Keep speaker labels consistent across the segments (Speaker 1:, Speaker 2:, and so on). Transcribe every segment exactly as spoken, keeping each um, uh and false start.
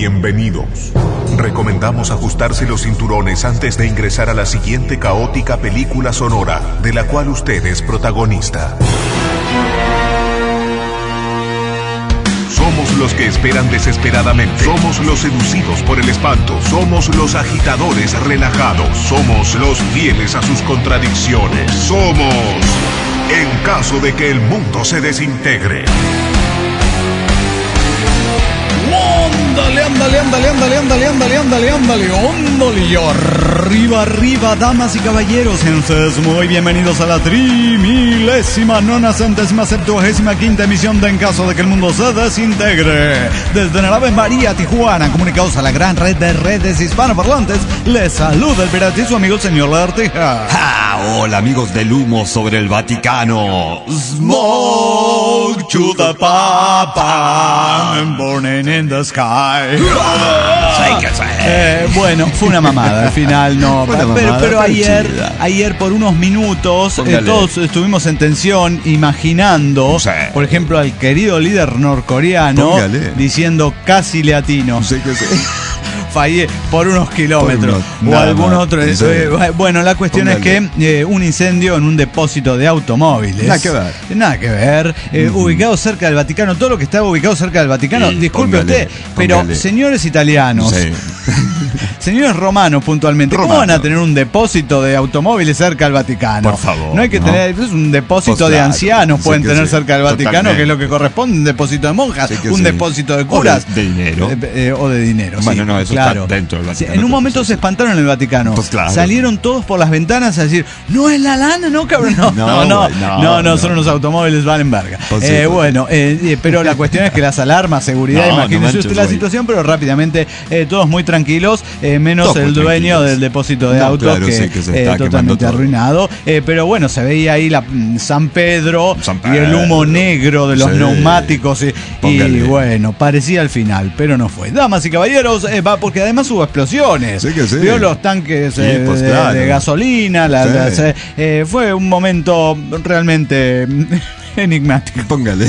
Speaker 1: bienvenidos. Recomendamos ajustarse los cinturones antes de ingresar a la siguiente caótica película sonora, de la cual usted es protagonista. Somos los que esperan desesperadamente. Somos los seducidos por el espanto. Somos los agitadores relajados. Somos los fieles a sus contradicciones. Somos, en caso de que el mundo se desintegre.
Speaker 2: Ándale, ándale, ándale, ándale, ándale, ándale, ándale, ándale, ándale, y arriba, arriba, damas y caballeros, entonces muy bienvenidos a la trimilésima, nona, centésima, septuagésima, quinta emisión de En Caso de que el Mundo se Desintegre. Desde el Ave María, Tijuana, comunicados a la gran red de redes hispanoparlantes, les saluda el pirata y su amigo el señor Lagartija.
Speaker 3: Ah, hola amigos del humo sobre el Vaticano.
Speaker 2: Smoke to the papa, burning in the sky. Eh, bueno, fue una mamada al final, no.
Speaker 3: Una mamada,
Speaker 2: pero, pero ayer,
Speaker 3: chida.
Speaker 2: ayer por unos minutos eh, todos estuvimos en tensión, imaginando,
Speaker 3: Sí.
Speaker 2: por ejemplo, al querido líder norcoreano
Speaker 3: Póngale.
Speaker 2: diciendo casi le atino.
Speaker 3: Sí que sí.
Speaker 2: Fallé por unos kilómetros
Speaker 3: Por unos-
Speaker 2: o
Speaker 3: nada
Speaker 2: algún
Speaker 3: más.
Speaker 2: otro.
Speaker 3: Sí.
Speaker 2: Eh, bueno, la cuestión
Speaker 3: Póngale.
Speaker 2: es que eh, un incendio en un depósito de automóviles.
Speaker 3: Nada que ver.
Speaker 2: Nada que ver. Eh,
Speaker 3: Ujú.
Speaker 2: Ubicado cerca del Vaticano. Todo lo que está ubicado cerca del Vaticano.
Speaker 3: Sí,
Speaker 2: disculpe
Speaker 3: póngale,
Speaker 2: usted, pero
Speaker 3: póngale.
Speaker 2: señores italianos,
Speaker 3: Sí.
Speaker 2: señores romanos puntualmente, ¿cómo
Speaker 3: Romano.
Speaker 2: van a tener un depósito de automóviles cerca del Vaticano?
Speaker 3: Por favor,
Speaker 2: No hay que
Speaker 3: ¿no?
Speaker 2: tener. Es un depósito
Speaker 3: Pues
Speaker 2: de
Speaker 3: claro,
Speaker 2: ancianos,
Speaker 3: sí
Speaker 2: pueden
Speaker 3: que
Speaker 2: tener
Speaker 3: sí,
Speaker 2: cerca del Vaticano,
Speaker 3: totalmente.
Speaker 2: que es lo que corresponde. Un depósito de monjas,
Speaker 3: Sí que
Speaker 2: un
Speaker 3: sí.
Speaker 2: depósito de
Speaker 3: O de-
Speaker 2: curas.
Speaker 3: de dinero.
Speaker 2: Eh, eh, o de dinero.
Speaker 3: Bueno,
Speaker 2: sí,
Speaker 3: no, eso
Speaker 2: claro.
Speaker 3: está dentro del
Speaker 2: Sí,
Speaker 3: Vaticano,
Speaker 2: en un
Speaker 3: pero
Speaker 2: momento
Speaker 3: sí,
Speaker 2: se
Speaker 3: sí.
Speaker 2: espantaron en el Vaticano.
Speaker 3: Pues claro.
Speaker 2: Salieron todos por las ventanas a decir, no es la lana, no, cabrón. No, no,
Speaker 3: No,
Speaker 2: no,
Speaker 3: güey,
Speaker 2: no,
Speaker 3: no,
Speaker 2: no,
Speaker 3: no.
Speaker 2: son unos automóviles, valen verga.
Speaker 3: Pues sí,
Speaker 2: Eh,
Speaker 3: pues
Speaker 2: bueno, eh, eh, pero la cuestión es que las alarmas, seguridad,
Speaker 3: No, no
Speaker 2: imagínense
Speaker 3: manches,
Speaker 2: usted la
Speaker 3: güey.
Speaker 2: situación, pero rápidamente eh, todos muy tranquilos, eh, menos
Speaker 3: Todos muy
Speaker 2: el dueño
Speaker 3: tranquilos.
Speaker 2: del depósito de
Speaker 3: No,
Speaker 2: autos
Speaker 3: claro,
Speaker 2: que
Speaker 3: sí, que se
Speaker 2: eh,
Speaker 3: está quemando
Speaker 2: totalmente
Speaker 3: todo.
Speaker 2: arruinado. Eh, pero bueno, se veía ahí la mm, San Pedro,
Speaker 3: San
Speaker 2: y el humo
Speaker 3: Pedro.
Speaker 2: negro de los
Speaker 3: Sí.
Speaker 2: neumáticos y, y
Speaker 3: Póngale.
Speaker 2: bueno, parecía al final, pero no fue. Damas y caballeros, eh, va porque además hubo explosiones.
Speaker 3: Sí que sí.
Speaker 2: Vio los tanques
Speaker 3: Sí,
Speaker 2: eh,
Speaker 3: pues
Speaker 2: de,
Speaker 3: claro.
Speaker 2: de gasolina, la-
Speaker 3: Sí.
Speaker 2: las, eh, eh, fue un momento realmente enigmático.
Speaker 3: Póngale.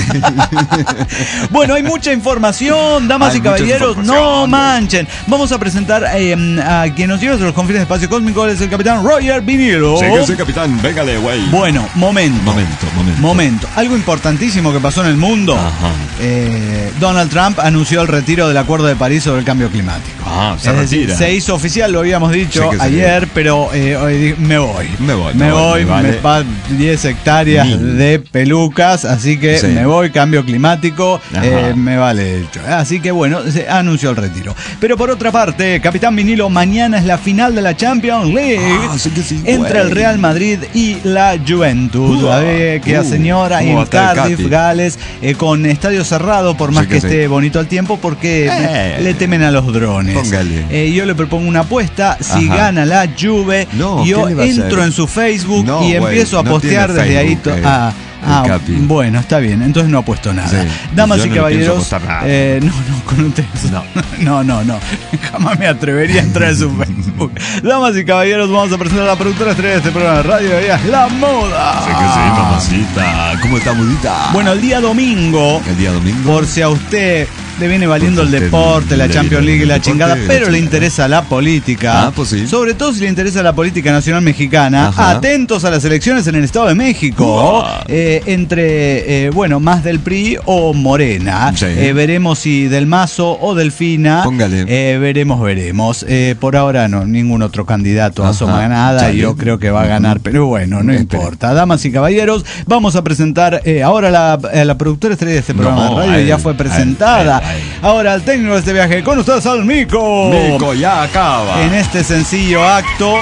Speaker 2: Bueno, hay mucha información, damas
Speaker 3: Hay
Speaker 2: y
Speaker 3: mucha
Speaker 2: caballeros, no
Speaker 3: información.
Speaker 2: manchen. Vamos a presentar eh, a quien nos lleva a los confines de espacio cósmico, es el capitán Roger Vinilo.
Speaker 3: Sí que sí, capitán. Véngale, güey.
Speaker 2: Bueno, momento.
Speaker 3: Momento, momento.
Speaker 2: Momento. Algo importantísimo que pasó en el mundo.
Speaker 3: Ajá.
Speaker 2: Eh, Donald Trump anunció el retiro del Acuerdo de París sobre el cambio climático.
Speaker 3: Ah, se
Speaker 2: Es decir,
Speaker 3: retira.
Speaker 2: se hizo oficial, lo habíamos dicho
Speaker 3: Sí que sí.
Speaker 2: ayer, pero eh, hoy di- me voy.
Speaker 3: Me voy,
Speaker 2: Me
Speaker 3: me voy,
Speaker 2: voy,
Speaker 3: me vale.
Speaker 2: me pa diez hectáreas
Speaker 3: Ni.
Speaker 2: de pelucas, así que
Speaker 3: Sí.
Speaker 2: me voy, cambio climático,
Speaker 3: Ajá.
Speaker 2: eh, me vale hecho. Así que bueno, se anunció el retiro. Pero por otra parte, Capitán Vinilo, mañana es la final de la Champions League
Speaker 3: Ah, sí que sí,
Speaker 2: entre
Speaker 3: güey.
Speaker 2: el Real Madrid y la Juventus.
Speaker 3: Uh,
Speaker 2: La ve que a
Speaker 3: uh,
Speaker 2: señora
Speaker 3: ¿cómo
Speaker 2: en
Speaker 3: va a estar el
Speaker 2: Cardiff,
Speaker 3: Cati?
Speaker 2: Gales, eh, con estadio cerrado, por más
Speaker 3: Sí
Speaker 2: que,
Speaker 3: que sí.
Speaker 2: esté bonito el tiempo, porque
Speaker 3: Eh.
Speaker 2: le temen a los drones.
Speaker 3: Póngale.
Speaker 2: Eh, yo le propongo una apuesta, si
Speaker 3: Ajá.
Speaker 2: gana la Juve,
Speaker 3: No,
Speaker 2: yo
Speaker 3: ¿qué le va a
Speaker 2: entro
Speaker 3: hacer?
Speaker 2: en su Facebook
Speaker 3: No,
Speaker 2: y
Speaker 3: güey,
Speaker 2: empiezo a
Speaker 3: no
Speaker 2: postear
Speaker 3: tiene
Speaker 2: desde ahí.
Speaker 3: Facebook,
Speaker 2: to-
Speaker 3: eh,
Speaker 2: ah,
Speaker 3: el
Speaker 2: ah,
Speaker 3: Capi.
Speaker 2: bueno, está bien, entonces no apuesto nada.
Speaker 3: Sí,
Speaker 2: Damas
Speaker 3: yo
Speaker 2: y
Speaker 3: no le pienso
Speaker 2: caballeros,
Speaker 3: apostar nada.
Speaker 2: eh, no, no, con ustedes.
Speaker 3: No.
Speaker 2: no, no, no. Jamás me atrevería a entrar en su Facebook. Damas y caballeros, vamos a presentar a la productora estrella de este programa de radio, ella es La Moda.
Speaker 3: Sí que sí, mamacita. ¿Cómo está, mudita?
Speaker 2: Bueno, el día domingo,
Speaker 3: el día domingo.
Speaker 2: por si a usted le viene valiendo
Speaker 3: Por
Speaker 2: el
Speaker 3: si usted
Speaker 2: deporte, la
Speaker 3: le
Speaker 2: Champions
Speaker 3: viene
Speaker 2: League y
Speaker 3: el
Speaker 2: la
Speaker 3: deporte
Speaker 2: chingada,
Speaker 3: y la
Speaker 2: pero le
Speaker 3: chingada.
Speaker 2: interesa la política.
Speaker 3: Ah, pues sí.
Speaker 2: Sobre todo si le interesa la política nacional mexicana.
Speaker 3: Ajá.
Speaker 2: Atentos a las elecciones en el Estado de México.
Speaker 3: Wow.
Speaker 2: Eh, entre, eh, bueno, más del P R I o Morena.
Speaker 3: Sí.
Speaker 2: Eh, veremos si del Mazo o Delfina.
Speaker 3: Póngale.
Speaker 2: Eh, veremos, veremos. Eh, por ahora no, ningún otro candidato
Speaker 3: Ajá.
Speaker 2: asoma nada.
Speaker 3: Chale.
Speaker 2: Y yo creo que va a ganar. Pero bueno, no
Speaker 3: Espere.
Speaker 2: importa. Damas y caballeros, vamos a presentar eh, ahora la, eh, la productora estrella de este programa
Speaker 3: No,
Speaker 2: de radio.
Speaker 3: a él,
Speaker 2: Ya fue
Speaker 3: a él,
Speaker 2: presentada.
Speaker 3: a él, a él.
Speaker 2: Ahora el técnico de este viaje, con ustedes al Mico.
Speaker 3: Mico ya acaba.
Speaker 2: En este sencillo acto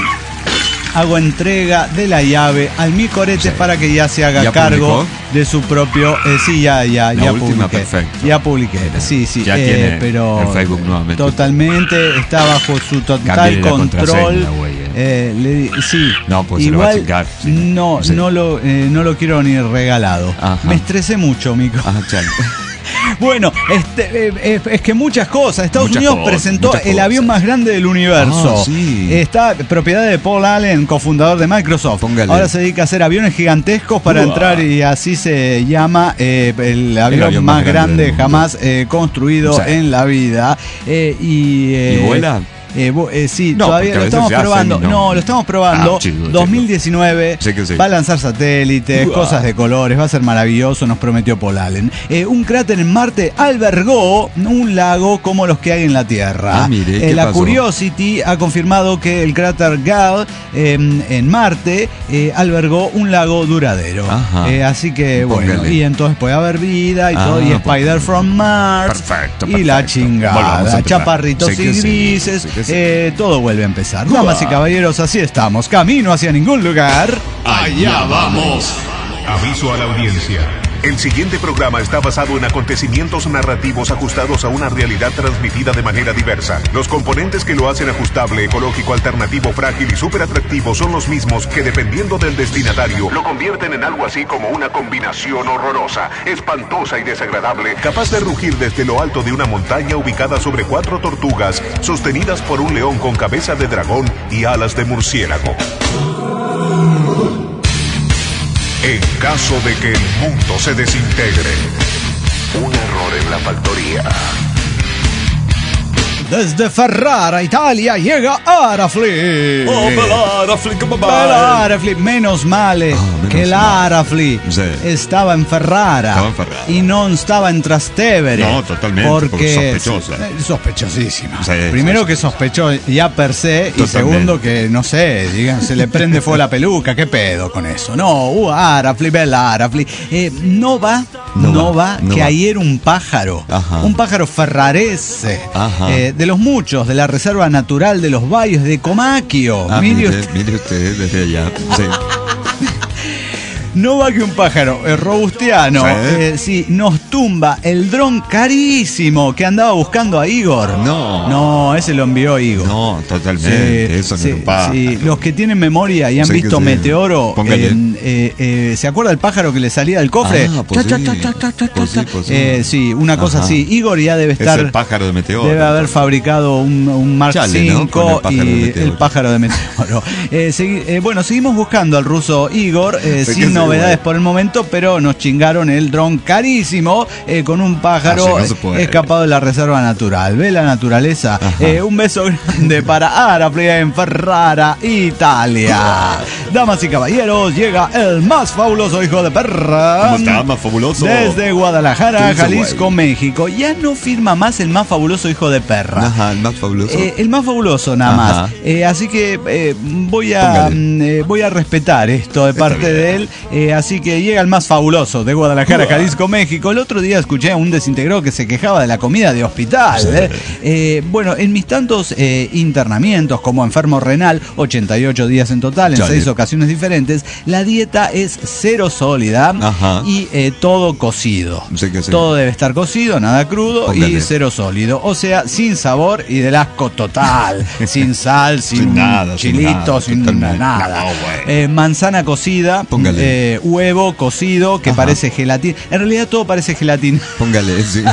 Speaker 2: hago entrega de la llave al Micorete
Speaker 3: Sí.
Speaker 2: para que ya se haga
Speaker 3: ¿Ya
Speaker 2: cargo
Speaker 3: publicó?
Speaker 2: de su propio. Eh, sí, ya, ya,
Speaker 3: La
Speaker 2: ya
Speaker 3: última,
Speaker 2: publiqué.
Speaker 3: perfecto.
Speaker 2: Ya publiqué. Sí, sí.
Speaker 3: Ya
Speaker 2: eh,
Speaker 3: tiene
Speaker 2: pero
Speaker 3: el Facebook nuevamente.
Speaker 2: Totalmente está bajo su total
Speaker 3: Cámbiale la
Speaker 2: control.
Speaker 3: contraseña, güey, eh.
Speaker 2: Eh, le di- sí.
Speaker 3: No, pues se lo va a
Speaker 2: igual
Speaker 3: chingar, sí.
Speaker 2: no,
Speaker 3: Sí.
Speaker 2: no lo, eh, no lo quiero ni regalado.
Speaker 3: Ajá.
Speaker 2: Me estresé mucho, Mico.
Speaker 3: Ajá, chale.
Speaker 2: Bueno, este, eh, eh, es que muchas cosas. Estados
Speaker 3: Muchas
Speaker 2: Unidos
Speaker 3: cosas,
Speaker 2: presentó
Speaker 3: muchas
Speaker 2: el
Speaker 3: cosas.
Speaker 2: avión más grande del universo.
Speaker 3: Ah, sí.
Speaker 2: Está propiedad de Paul Allen, cofundador de Microsoft.
Speaker 3: Póngale.
Speaker 2: Ahora se dedica a hacer aviones gigantescos para
Speaker 3: Uah.
Speaker 2: entrar y así se llama eh, el, avión
Speaker 3: avión
Speaker 2: más
Speaker 3: más grande
Speaker 2: grande
Speaker 3: del mundo.
Speaker 2: jamás eh, construido
Speaker 3: Sí.
Speaker 2: en la vida. Eh, y, eh,
Speaker 3: ¿Y vuela?
Speaker 2: Eh, bo- eh, sí,
Speaker 3: No,
Speaker 2: todavía
Speaker 3: porque a
Speaker 2: lo
Speaker 3: veces
Speaker 2: estamos
Speaker 3: se hacen
Speaker 2: probando.
Speaker 3: y no.
Speaker 2: No, lo estamos probando.
Speaker 3: Ah, chico,
Speaker 2: dos mil diecinueve
Speaker 3: Sí que sí.
Speaker 2: va a lanzar satélites,
Speaker 3: Uah.
Speaker 2: cosas de colores, va a ser maravilloso, nos prometió Paul Allen. Eh, un cráter en Marte albergó un lago como los que hay en la Tierra.
Speaker 3: Ah, mire,
Speaker 2: Eh,
Speaker 3: ¿qué
Speaker 2: la
Speaker 3: pasó?
Speaker 2: Curiosity ha confirmado que el cráter Gale eh, en Marte eh, albergó un lago duradero.
Speaker 3: Ajá.
Speaker 2: Eh, así que
Speaker 3: Póngale.
Speaker 2: bueno, y entonces puede haber vida y
Speaker 3: Ah,
Speaker 2: todo, y
Speaker 3: pues.
Speaker 2: Spider from Mars.
Speaker 3: Perfecto,
Speaker 2: Y la
Speaker 3: perfecto. Volvamos a
Speaker 2: chingada,
Speaker 3: empezar.
Speaker 2: chaparritos
Speaker 3: Sí que
Speaker 2: y
Speaker 3: sí,
Speaker 2: grises,
Speaker 3: sí que sí.
Speaker 2: eh, todo vuelve a empezar.
Speaker 3: Uah.
Speaker 2: Damas y caballeros, así estamos, camino hacia ningún lugar.
Speaker 1: Allá vamos. Aviso a la audiencia. El siguiente programa está basado en acontecimientos narrativos ajustados a una realidad transmitida de manera diversa. Los componentes que lo hacen ajustable, ecológico, alternativo, frágil y súper atractivo son los mismos que, dependiendo del destinatario, lo convierten en algo así como una combinación horrorosa, espantosa y desagradable, capaz de rugir desde lo alto de una montaña ubicada sobre cuatro tortugas, sostenidas por un león con cabeza de dragón y alas de murciélago. En caso de que el mundo se desintegre, un error en la factoría.
Speaker 2: Desde Ferrara, Italia, llega Arafli.
Speaker 3: Oh, Arafli, come by.
Speaker 2: Bella Arafli, menos male
Speaker 3: Ah, menos
Speaker 2: che l'Arafli
Speaker 3: Sì.
Speaker 2: stava in Ferrara
Speaker 3: Stava in Ferrara.
Speaker 2: y non stava in Trastevere.
Speaker 3: No, totalmente,
Speaker 2: Porque
Speaker 3: porque sospechosa.
Speaker 2: eh, sospechosísima.
Speaker 3: Sí,
Speaker 2: Primero
Speaker 3: sí,
Speaker 2: que
Speaker 3: sí.
Speaker 2: sospechó ya per se y
Speaker 3: Totalmente.
Speaker 2: segundo que, no sé, digan, se le prende fuego la peluca. ¿Qué pedo con eso? No, uh, Arafli, bella Arafli. Eh, no va, no,
Speaker 3: No
Speaker 2: va,
Speaker 3: va, no
Speaker 2: que
Speaker 3: va.
Speaker 2: ayer un pájaro,
Speaker 3: Ajá.
Speaker 2: un pájaro ferrarese,
Speaker 3: Ajá.
Speaker 2: eh, de los muchos de la Reserva Natural de los Valles de Comacchio.
Speaker 3: Ah,
Speaker 2: Mire
Speaker 3: mire,
Speaker 2: usted.
Speaker 3: mire usted desde allá. Sí.
Speaker 2: No va que un pájaro eh, robustiano,
Speaker 3: Sí.
Speaker 2: eh, sí, nos tumba el dron carísimo que andaba buscando a Igor.
Speaker 3: No.
Speaker 2: No, ese lo envió Igor.
Speaker 3: No, totalmente. Eso no
Speaker 2: sí,
Speaker 3: es un pájaro.
Speaker 2: sí. Los que tienen memoria y han
Speaker 3: Sí que
Speaker 2: visto
Speaker 3: sí.
Speaker 2: Meteoro,
Speaker 3: Póngale.
Speaker 2: en, eh, eh, ¿se acuerda el pájaro que le salía del cofre?
Speaker 3: Ah, pues
Speaker 2: Cha,
Speaker 3: sí.
Speaker 2: cha, cha, cha, cha,
Speaker 3: Pues
Speaker 2: cha,
Speaker 3: sí,
Speaker 2: cha.
Speaker 3: pues sí.
Speaker 2: Eh, sí, una cosa
Speaker 3: Ajá.
Speaker 2: así. Igor ya debe
Speaker 3: Es
Speaker 2: estar.
Speaker 3: el pájaro de Meteoro.
Speaker 2: Debe haber fabricado un, un Mark
Speaker 3: Chale, ¿no? Con
Speaker 2: cinco
Speaker 3: el pájaro de
Speaker 2: y
Speaker 3: Meteoro.
Speaker 2: el pájaro de Meteoro. Eh, segui- eh, bueno, seguimos buscando al ruso Igor, eh,
Speaker 3: Es que
Speaker 2: sin
Speaker 3: sí,
Speaker 2: novedades
Speaker 3: güey.
Speaker 2: por el momento, pero nos chingaron el dron carísimo eh, con un pájaro
Speaker 3: Así no se puede.
Speaker 2: escapado de la reserva natural. Ve la naturaleza.
Speaker 3: Ajá.
Speaker 2: Eh, un beso grande para Arafli en Ferrara, Italia. Damas y caballeros, llega el más fabuloso hijo de perra.
Speaker 3: ¿Cómo está? Más fabuloso.
Speaker 2: Desde Guadalajara,
Speaker 3: Dulce
Speaker 2: Jalisco,
Speaker 3: güey.
Speaker 2: México. Ya no firma más el más fabuloso hijo de perra.
Speaker 3: Ajá, el más fabuloso.
Speaker 2: Eh, el más fabuloso nada
Speaker 3: Ajá.
Speaker 2: más. Eh, así que eh, voy a
Speaker 3: Póngale.
Speaker 2: mm, eh, voy a respetar esto de
Speaker 3: Está
Speaker 2: parte
Speaker 3: bien.
Speaker 2: de él. Eh, así que llega el más fabuloso de Guadalajara, Jalisco, México. El otro día escuché a un desintegrado que se quejaba de la comida de hospital.
Speaker 3: Sí.
Speaker 2: ¿eh? Eh, bueno, en mis tantos eh, internamientos como enfermo renal, ochenta y ocho días en total, en
Speaker 3: Chale.
Speaker 2: seis ocasiones diferentes, la dieta es cero sólida
Speaker 3: Ajá.
Speaker 2: y eh, todo cocido.
Speaker 3: Sí que sí.
Speaker 2: Todo debe estar cocido, nada crudo y
Speaker 3: Póngale.
Speaker 2: cero sólido. O sea, sin sabor y del asco total. Sin sal, sin,
Speaker 3: Sin nada, sin
Speaker 2: chilito,
Speaker 3: nada,
Speaker 2: sin
Speaker 3: totalmente.
Speaker 2: nada.
Speaker 3: No, güey.
Speaker 2: Eh, manzana cocida,
Speaker 3: Póngale.
Speaker 2: eh, huevo cocido que
Speaker 3: Ajá.
Speaker 2: parece gelatina. En realidad todo parece gelatina.
Speaker 3: Póngale, sí.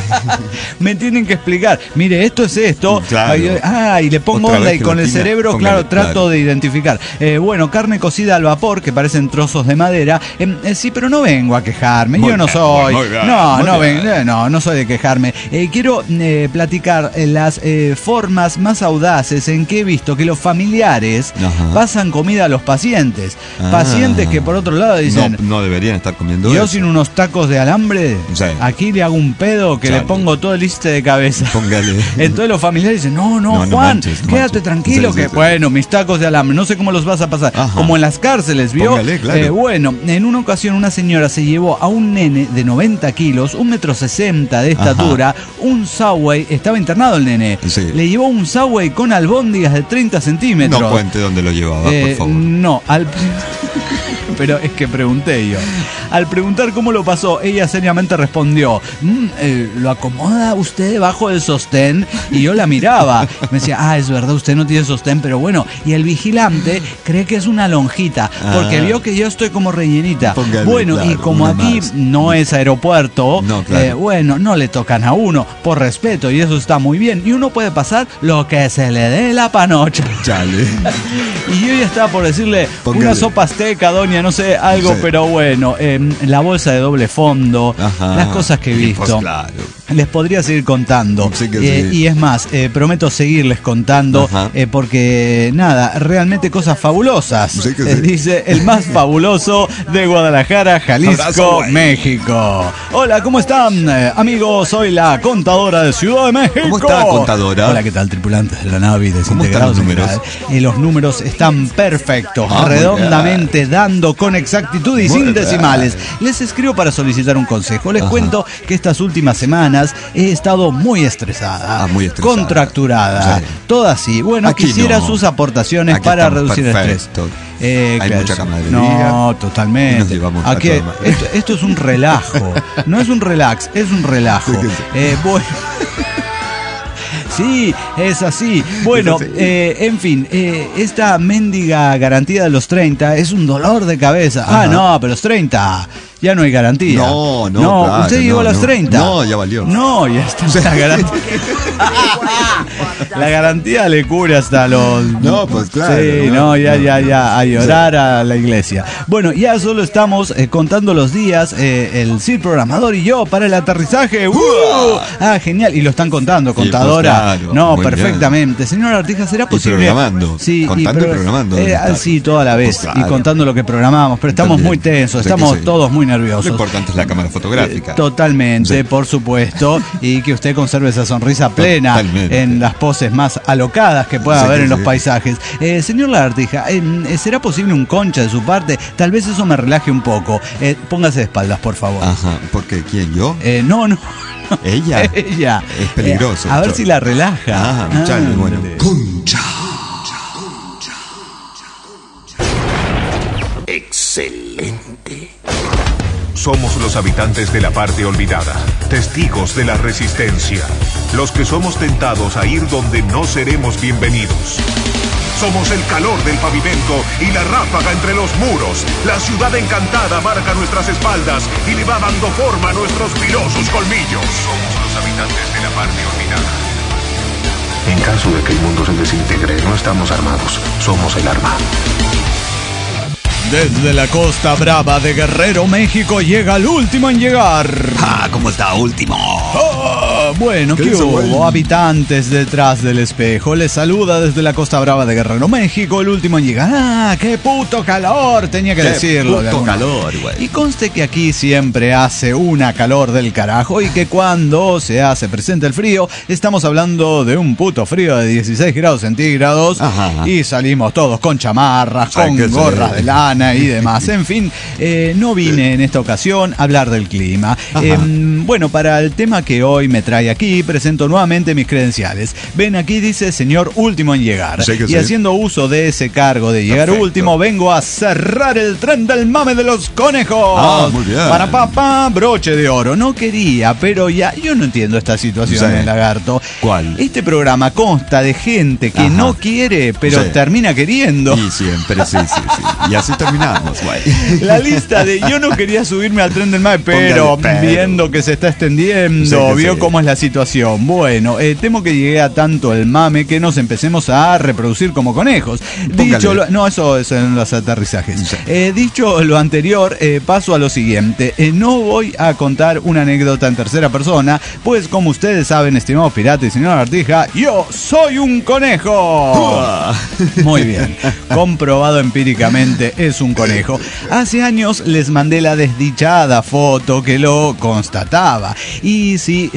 Speaker 2: Me tienen que explicar. Mire, esto es esto.
Speaker 3: Claro.
Speaker 2: Ay, Ah, y le pongo
Speaker 3: Otra
Speaker 2: onda
Speaker 3: vez
Speaker 2: y con el
Speaker 3: gelatina.
Speaker 2: cerebro,
Speaker 3: Póngale,
Speaker 2: claro, trato
Speaker 3: claro.
Speaker 2: de identificar. Eh, bueno, carne cocida al vapor que parecen trozos de madera. Eh, eh, sí, pero no vengo a quejarme.
Speaker 3: Muy
Speaker 2: Yo no
Speaker 3: bien,
Speaker 2: soy.
Speaker 3: muy bien,
Speaker 2: no,
Speaker 3: muy
Speaker 2: no,
Speaker 3: bien.
Speaker 2: ven- eh, no, no soy de quejarme. Eh, quiero eh, platicar eh, las eh, formas más audaces en que he visto que los familiares
Speaker 3: Ajá.
Speaker 2: pasan comida a los pacientes.
Speaker 3: Ah.
Speaker 2: Pacientes que por otro lado dicen.
Speaker 3: No, no deberían estar comiendo
Speaker 2: Yo
Speaker 3: eso.
Speaker 2: sin unos tacos de alambre,
Speaker 3: Sí.
Speaker 2: aquí le hago un pedo que
Speaker 3: Chale.
Speaker 2: le pongo todo el liste de cabeza.
Speaker 3: Póngale.
Speaker 2: Entonces los familiares dicen, no, no,
Speaker 3: No, no
Speaker 2: Juan,
Speaker 3: manches, no
Speaker 2: quédate
Speaker 3: manches.
Speaker 2: tranquilo
Speaker 3: Sí,
Speaker 2: que,
Speaker 3: sí, sí.
Speaker 2: bueno, mis tacos de alambre, no sé cómo los vas a pasar.
Speaker 3: Ajá.
Speaker 2: Como en las cárceles, ¿vio?
Speaker 3: Póngale, claro.
Speaker 2: Eh, bueno, en una ocasión una señora se llevó a un nene de noventa kilos, un metro sesenta de estatura, un Subway, estaba internado el nene,
Speaker 3: Sí.
Speaker 2: le llevó un Subway con albóndigas de treinta centímetros.
Speaker 3: No cuente dónde lo llevaba,
Speaker 2: Eh,
Speaker 3: por favor.
Speaker 2: No, al... pero es que pregunté yo. Al preguntar cómo lo pasó, ella seriamente respondió, mmm, eh, ¿lo acomoda usted debajo del sostén? Y yo la miraba. Me decía, ah, es verdad, usted no tiene sostén, pero bueno. Y el vigilante cree que es una lonjita, porque ah. vio que yo estoy como rellenita. Póngale, bueno, claro, y como aquí más. no es aeropuerto, no, claro. eh, bueno, no le tocan a uno, por respeto, y eso está muy bien. Y uno puede pasar lo que se le dé la panocha. Chale. Y yo ya estaba por decirle, póngale. Una sopa azteca, doña, no sé, algo, sí. pero bueno, eh, la bolsa de doble fondo, ajá, las cosas que he visto. Pues claro. Les podría seguir contando. Sí eh, sí. Y es más, eh, prometo seguirles contando, eh, porque nada, realmente cosas fabulosas. Sí eh, sí. Dice el más fabuloso de Guadalajara, Jalisco, abrazo, México. Hola, ¿cómo están? Eh, amigos, soy la contadora de Ciudad de México.
Speaker 3: ¿Cómo está, contadora?
Speaker 2: Hola, ¿qué tal, tripulantes de la nave desintegrados?
Speaker 3: ¿Cómo están los números?
Speaker 2: Eh, los números están perfectos, ah, redondamente, dando con exactitud y muy sin bien. Decimales. Les escribo para solicitar un consejo. Les Ajá. cuento que estas últimas semanas he estado muy estresada, ah, muy estresada. contracturada, sí. todo así. Bueno, aquí quisiera no. sus aportaciones aquí para reducir el estrés.
Speaker 3: Eh, Hay claro, mucha camaradería.
Speaker 2: No, totalmente. Aquí, esto, esto es un relajo. No es un relax, es un relajo. Eh, bueno. Sí, es así. Bueno, es así. Eh, en fin, eh, esta mendiga garantía de los treinta es un dolor de cabeza. Ajá. Ah, no, pero los treinta ya no hay garantía.
Speaker 3: No, no,
Speaker 2: no.
Speaker 3: Claro,
Speaker 2: ¿Usted llegó
Speaker 3: no,
Speaker 2: a los
Speaker 3: no.
Speaker 2: treinta?
Speaker 3: No, ya valió.
Speaker 2: No, ya está la garantía. La garantía le cubre hasta los...
Speaker 3: No, pues claro.
Speaker 2: Sí, no, no ya, ya, ya, a llorar sí. a la iglesia. Bueno, ya solo estamos eh, contando los días, eh, el Sir Programador y yo, para el aterrizaje. ¡Uh! Ah, genial. Y lo están contando, contadora. Sí, pues claro, no, perfectamente. Bien. Señora Artija, ¿será posible?
Speaker 3: Y programando.
Speaker 2: Sí,
Speaker 3: contando y, pro... y programando.
Speaker 2: Eh, sí, toda la vez. Pues claro. Y contando lo que programamos. Pero estamos También. muy tensos, estamos sí. todos muy nerviosos.
Speaker 3: Lo importante es la cámara fotográfica.
Speaker 2: Eh, totalmente, sí. por supuesto. Y que usted conserve esa sonrisa plena totalmente. En las poses más alocadas que pueda sí, haber en sí. los paisajes. Eh, señor Lagartija, eh, ¿será posible un concha de su parte? Tal vez eso me relaje un poco. Eh, póngase de espaldas, por favor.
Speaker 3: Ajá, ¿por qué? ¿Quién, yo?
Speaker 2: Eh, no, no.
Speaker 3: Ella.
Speaker 2: Ella.
Speaker 3: Es peligroso.
Speaker 2: Eh, a ver si la relaja.
Speaker 3: Ah, muchacho, ah, bueno.
Speaker 1: Concha. Excelente. Somos los habitantes de la parte olvidada, testigos de la resistencia, los que somos tentados a ir donde no seremos bienvenidos. Somos el calor del pavimento y la ráfaga entre los muros. La ciudad encantada marca nuestras espaldas y le va dando forma a nuestros filosos colmillos. Somos los habitantes de la parte olvidada. En caso de que el mundo se desintegre, no estamos armados, somos el arma.
Speaker 2: Desde la Costa Brava de Guerrero, México, llega el último en llegar.
Speaker 3: Ah, ¿cómo está último?
Speaker 2: Oh, bueno, ¿qué, ¿Qué hubo? Habitantes detrás del espejo. Les saluda desde la Costa Brava de Guerrero, México, el último en llegar. Ah, qué puto calor, tenía que
Speaker 3: qué
Speaker 2: decirlo.
Speaker 3: Qué puto calor, güey.
Speaker 2: Y conste que aquí siempre hace una calor del carajo y que cuando se hace presente el frío, estamos hablando de un puto frío de dieciséis grados centígrados. Ajá. Y salimos todos con chamarras, con gorras de lana y demás. En fin, eh, no vine en esta ocasión a hablar del clima. Eh, bueno, para el tema que hoy me trae aquí, presento nuevamente mis credenciales. Ven, aquí dice señor último en llegar. Sí, y sí. haciendo uso de ese cargo de llegar Perfecto. último, vengo a cerrar el tren del mame de los conejos.
Speaker 3: Ah, muy bien.
Speaker 2: Para papá, broche de oro. No quería, pero ya, yo no entiendo esta situación, sí. lagarto.
Speaker 3: ¿Cuál?
Speaker 2: Este programa consta de gente que Ajá. no quiere, pero sí. termina queriendo.
Speaker 3: Y siempre, sí, sí, sí. Y así terminamos, güey.
Speaker 2: La lista de yo no quería subirme al tren del mame, pero, pero viendo que se está extendiendo, sí, vio sí. cómo es la situación. Bueno, eh, temo que llegué a tanto el mame que nos empecemos a reproducir como conejos. Póngale. Dicho lo, no, eso es en los aterrizajes. Sí. Eh, dicho lo anterior, eh, paso a lo siguiente. Eh, no voy a contar una anécdota en tercera persona, pues como ustedes saben, estimados piratas y señor Artija, yo soy un conejo. Muy bien, comprobado empíricamente, es un conejo. Hace años les mandé la desdichada foto que lo constataba. Y sí, eh, como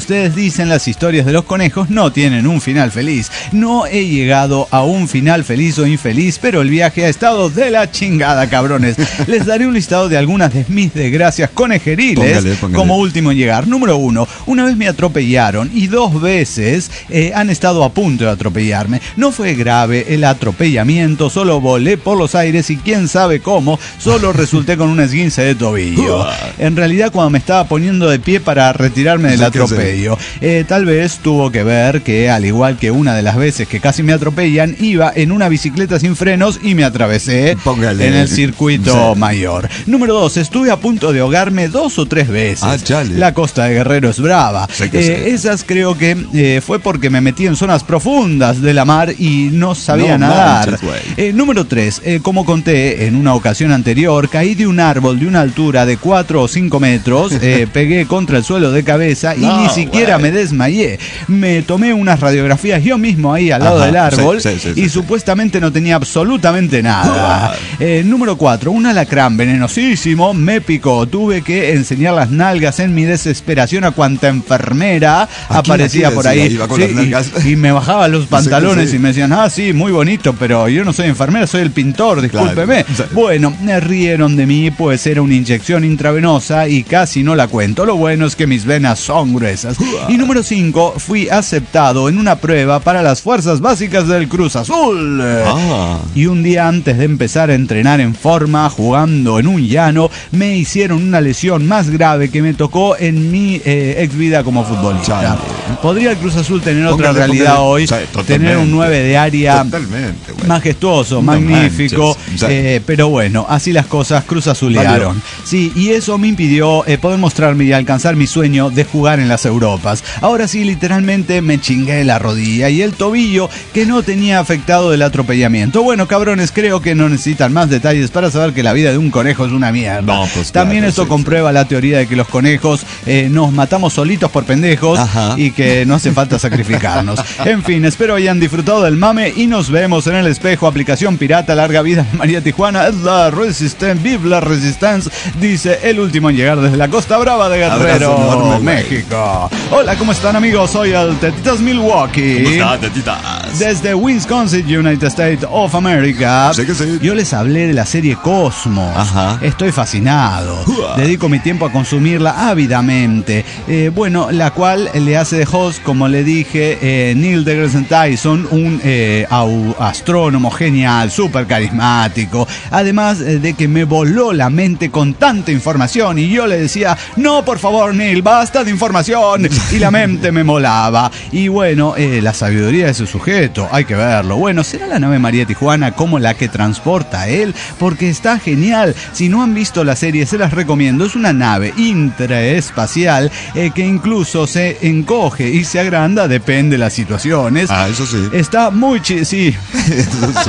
Speaker 2: ustedes dicen, las historias de los conejos no tienen un final feliz. No he llegado a un final feliz o infeliz, pero el viaje ha estado de la chingada, cabrones. Les daré un listado de algunas de mis desgracias conejeriles. Póngale, póngale. Como último en llegar. Número uno, una vez me atropellaron y dos veces eh, han estado a punto de atropellarme. No fue grave el atropellamiento, solo volé por los aires y quién sabe cómo, solo resulté con un esguince de tobillo. En realidad, cuando me estaba poniendo de pie para retirarme del atropello, eh, tal vez tuvo que ver que, al igual que una de las veces que casi me atropellan, iba en una bicicleta sin frenos y me atravesé Póngale. en el circuito sí. mayor. Número dos, estuve a punto de ahogarme dos o tres veces. Ah, la costa de Guerrero es brava. Sí eh, esas creo que eh, fue porque me metí en zonas profundas de la mar y no sabía no nadar. Manches, eh, número tres, eh, como conté en una ocasión anterior, caí de un árbol de una altura de cuatro o cinco metros, eh, pegué contra el suelo de cabeza y no, ni siquiera wey. me desmayé. Me tomé unas radiografías yo mismo ahí al lado Ajá, del árbol sí, sí, sí, y sí, supuestamente sí. no tenía absolutamente nada. Eh, número cuatro, un alacrán venenosísimo me picó. Tuve que enseñar las nalgas en mi desesperación a cuanta enfermera aquí, aparecía aquí por ahí sí, y, y me bajaba los pantalones sí. y me decían, ah sí, muy bonito, pero yo no soy enfermera, soy el pintor, discúlpeme. Claro. Bueno, me rieron de mí, pues era una inyección intravenosa y casi no la cuento. Lo bueno es que mis venas son gruesas. Y número cinco, fui aceptado en una prueba para las fuerzas básicas del Cruz Azul. Ah. Y un día antes de empezar a entrenar en forma, jugando en un llano, me hicieron una lesión más grave que me tocó en mi eh, ex vida como futbolista. Chale. ¿Podría el Cruz Azul tener otra póngale, realidad póngale. hoy? Sí, tener un nueve de área totalmente, majestuoso, no magnífico, eh, pero bueno, así las cosas, Cruz Azulearon. Sí, y eso me impidió eh, poder mostrarme y alcanzar mi sueño de jugar en las Europas. Ahora sí, literalmente me chingué la rodilla y el tobillo que no tenía afectado del atropellamiento. Bueno, cabrones, creo que no necesitan más detalles para saber que la vida de un conejo es una mierda. No, pues También claro, esto sí, comprueba sí. la teoría de que los conejos eh, nos matamos solitos por pendejos Ajá. y que no hace falta sacrificarnos. En fin, espero hayan disfrutado del mame y nos vemos en el espejo. Aplicación pirata, larga vida María Tijuana, es la Resistance, vive la Resistance, dice el último en llegar desde la Costa Brava de Guerrero, enorme, México. Hola, ¿cómo están, amigos? Soy el Tetitas Milwaukee.
Speaker 3: ¿Cómo está, Tetitas?
Speaker 2: Desde Wisconsin, United States of America.
Speaker 3: Sí que sí.
Speaker 2: Yo les hablé de la serie Cosmos. Ajá. Estoy fascinado. Uh-huh. Dedico mi tiempo a consumirla ávidamente. Eh, bueno, la cual le hace de host, como le dije, eh, Neil deGrasse Tyson, un eh, au, astrónomo genial, súper carismático. Además eh, de que me voló la mente con tanta información y yo le decía, no, por favor, Neil, basta de información. Y la mente me molaba. Y bueno, eh, la sabiduría de su sujeto, hay que verlo. Bueno, ¿será la nave María Tijuana como la que transporta a él? Porque está genial. Si no han visto la serie, se las recomiendo. Es una nave intraespacial eh, que incluso se encoge y se agranda, depende de las situaciones.
Speaker 3: Ah, eso sí.
Speaker 2: Está muy chido, sí.
Speaker 3: Eso sí.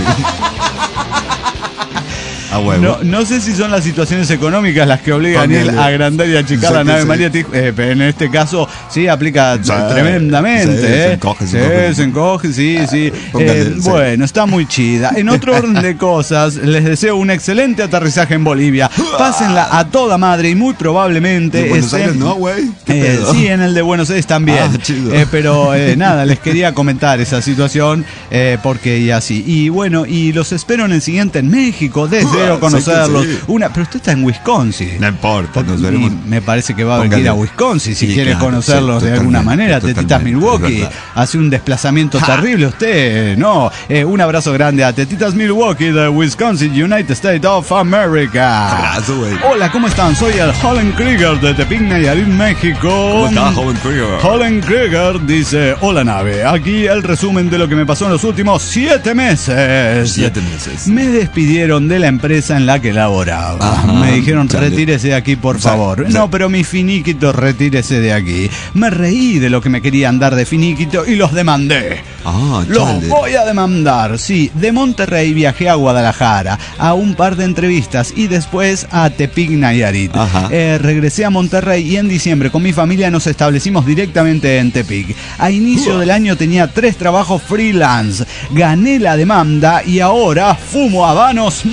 Speaker 2: Ah, no, no sé si son las situaciones económicas las que obligan a él a agrandar y achicar sí, la nave sí. María Tijuana, eh, pero en este caso sí aplica sí, tremendamente. Sí, eh. se encoge, se encoge. Sí, se encoge, sí, sí. Eh, sí. Bueno, está muy chida. En otro orden de cosas, les deseo un excelente aterrizaje en Bolivia. Pásenla a toda madre y muy probablemente...
Speaker 3: ¿En Buenos Aires no, güey?
Speaker 2: Eh, sí, en el de Buenos Aires también. Ah, chido. Eh, pero eh, nada, les quería comentar esa situación eh, porque y así. Y bueno, y los espero en el siguiente en México, desde conocerlos. Sí. Una, pero usted está en Wisconsin.
Speaker 3: No importa, nos veremos.
Speaker 2: Me parece que va a venir Póngale. a Wisconsin si sí, quiere claro, conocerlos sí, de alguna manera. Tetitas Milwaukee hace un desplazamiento ja. terrible usted, ¿no? Eh, un abrazo grande a Tetitas Milwaukee de Wisconsin, United States of America.
Speaker 3: Abrazo, güey.
Speaker 2: Hola, ¿cómo están? Soy el Holland Krieger de Tepic Nayarit, México.
Speaker 3: ¿Cómo está, Holland Krieger?
Speaker 2: Holland Krieger dice, hola nave, aquí el resumen de lo que me pasó en los últimos siete meses.
Speaker 3: Siete meses.
Speaker 2: Me despidieron de la empresa en la que laboraba. Ajá, me dijeron, chale. retírese de aquí, por favor. Chale. No, pero mi finiquito, retírese de aquí. Me reí de lo que me querían dar de finiquito y los demandé.
Speaker 3: Ah,
Speaker 2: los voy a demandar. Sí, de Monterrey viajé a Guadalajara a un par de entrevistas y después a Tepic Nayarit. Eh, regresé a Monterrey y en diciembre con mi familia nos establecimos directamente en Tepic. A inicio uh. del año tenía tres trabajos freelance. Gané la demanda y ahora fumo habanos Monte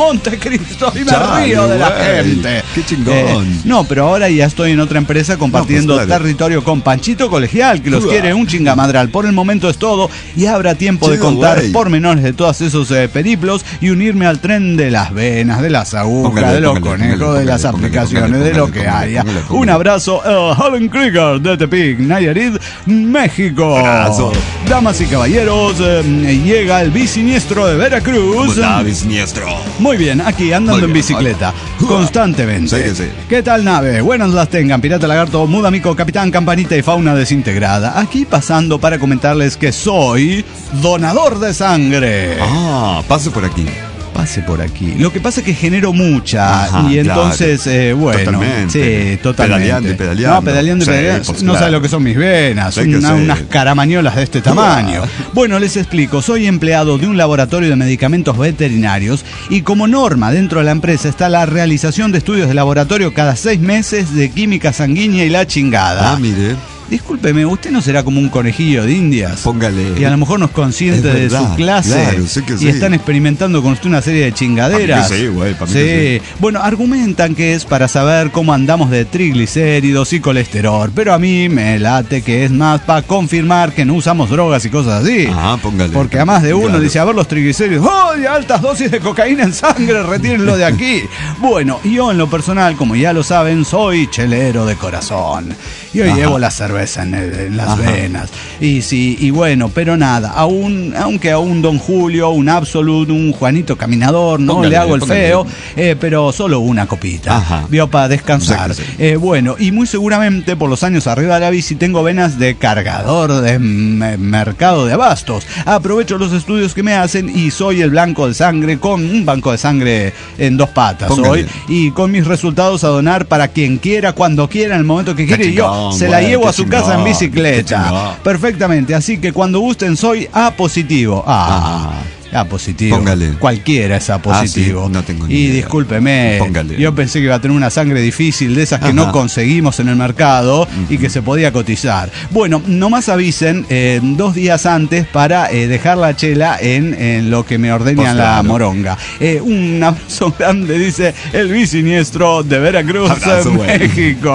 Speaker 2: Cristo y me
Speaker 3: Chale,
Speaker 2: río de la
Speaker 3: güey.
Speaker 2: gente.
Speaker 3: Qué chingón.
Speaker 2: Eh, no, pero ahora ya estoy en otra empresa compartiendo
Speaker 3: No, pues, claro.
Speaker 2: territorio con Panchito Colegial, que los
Speaker 3: Uah.
Speaker 2: quiere un chingamadral. Por el momento es todo y habrá tiempo de
Speaker 3: Chido,
Speaker 2: contar
Speaker 3: güey.
Speaker 2: pormenores de todos esos eh, periplos y unirme al tren de las venas, de las agujas,
Speaker 3: Póngale,
Speaker 2: de los
Speaker 3: póngale,
Speaker 2: conejos,
Speaker 3: póngale,
Speaker 2: de las
Speaker 3: póngale,
Speaker 2: aplicaciones,
Speaker 3: póngale,
Speaker 2: de lo
Speaker 3: póngale,
Speaker 2: que
Speaker 3: póngale,
Speaker 2: haya.
Speaker 3: póngale, póngale.
Speaker 2: Un abrazo, uh, Helen Krieger de Tepic, Nayarit, México.
Speaker 3: Abrazo.
Speaker 2: Damas y caballeros, eh, llega el bisiniestro de Veracruz.
Speaker 3: Nave siniestro.
Speaker 2: Muy bien, aquí andando
Speaker 3: Muy
Speaker 2: en
Speaker 3: bien.
Speaker 2: bicicleta,
Speaker 3: Uah.
Speaker 2: constantemente.
Speaker 3: Sí, sí.
Speaker 2: ¿Qué tal, nave? Buenas las tengan, Pirata Lagarto, Mudamico, Capitán Campanita y Fauna Desintegrada. Aquí pasando para comentarles que soy donador de sangre.
Speaker 3: Ah, pase por aquí.
Speaker 2: Pase por aquí. Lo que pasa es que genero mucha
Speaker 3: Ajá,
Speaker 2: y entonces,
Speaker 3: claro.
Speaker 2: eh, bueno,
Speaker 3: Totalmente.
Speaker 2: sí, totalmente.
Speaker 3: Pedaleando y pedaleando.
Speaker 2: No, pedaleando y
Speaker 3: Sí,
Speaker 2: pedaleando.
Speaker 3: pues,
Speaker 2: no
Speaker 3: claro.
Speaker 2: sabe lo que son mis venas,
Speaker 3: Sí que
Speaker 2: una-
Speaker 3: sí.
Speaker 2: unas caramañolas de este tamaño. Bueno, les explico. Soy empleado de un laboratorio de medicamentos veterinarios y como norma dentro de la empresa está la realización de estudios de laboratorio cada seis meses de química sanguínea y la chingada.
Speaker 3: Ah, mire.
Speaker 2: Discúlpeme, ¿usted no será como un conejillo de indias?
Speaker 3: Póngale.
Speaker 2: Y a lo mejor no es consciente
Speaker 3: Es
Speaker 2: de
Speaker 3: verdad,
Speaker 2: su clase.
Speaker 3: claro, sí que sí.
Speaker 2: Y están experimentando con usted una serie de chingaderas.
Speaker 3: Pa' mí que sí, güey, pa' mí
Speaker 2: Sí.
Speaker 3: que
Speaker 2: Bueno, argumentan que es para saber cómo andamos de triglicéridos y colesterol. Pero a mí me late que es más para confirmar que no usamos drogas y cosas así.
Speaker 3: Ah, póngale.
Speaker 2: Porque a más de uno
Speaker 3: Claro.
Speaker 2: dice, a ver los triglicéridos. ¡Oh, y altas dosis de cocaína en sangre! Retírenlo de aquí. Bueno, y yo en lo personal, como ya lo saben, soy chelero de corazón. Y hoy
Speaker 3: Ajá.
Speaker 2: llevo la cerveza en, el- en las
Speaker 3: Ajá.
Speaker 2: venas. Y sí, y bueno, pero nada, aún, aunque a un Don Julio, un Absolute, un Juanito Caminador, no
Speaker 3: Póngale,
Speaker 2: le hago el
Speaker 3: póngale.
Speaker 2: feo, eh, pero solo una copita.
Speaker 3: Ajá.
Speaker 2: Vio para descansar.
Speaker 3: Sí que sí.
Speaker 2: Eh, bueno, y muy seguramente por los años arriba de la bici tengo venas de cargador de m- mercado de abastos. Aprovecho los estudios que me hacen y soy el blanco de sangre con un banco de sangre en dos patas
Speaker 3: Póngale.
Speaker 2: hoy y con mis resultados a donar para quien quiera, cuando quiera, en el momento que
Speaker 3: Qué
Speaker 2: quiera y yo
Speaker 3: chingón,
Speaker 2: se la
Speaker 3: güey,
Speaker 2: llevo
Speaker 3: qué
Speaker 2: a su
Speaker 3: chingón,
Speaker 2: casa en
Speaker 3: qué
Speaker 2: bicicleta.
Speaker 3: chingón.
Speaker 2: Perfectamente, así que cuando gusten soy A positivo. Ah, A positivo.
Speaker 3: Póngale.
Speaker 2: Cualquiera es A positivo.
Speaker 3: Ah, sí, no tengo ni
Speaker 2: y
Speaker 3: idea.
Speaker 2: discúlpeme,
Speaker 3: Póngale.
Speaker 2: yo pensé que iba a tener una sangre difícil de esas que no
Speaker 3: Ajá.
Speaker 2: conseguimos en el mercado y que se podía cotizar. Bueno, nomás avisen eh, dos días antes para eh, dejar la chela en, en lo que me ordena
Speaker 3: Pues
Speaker 2: la
Speaker 3: claro.
Speaker 2: moronga. Eh, un abrazo grande, dice el bisiniestro de Veracruz,
Speaker 3: Abrazo,
Speaker 2: en
Speaker 3: güey.
Speaker 2: México.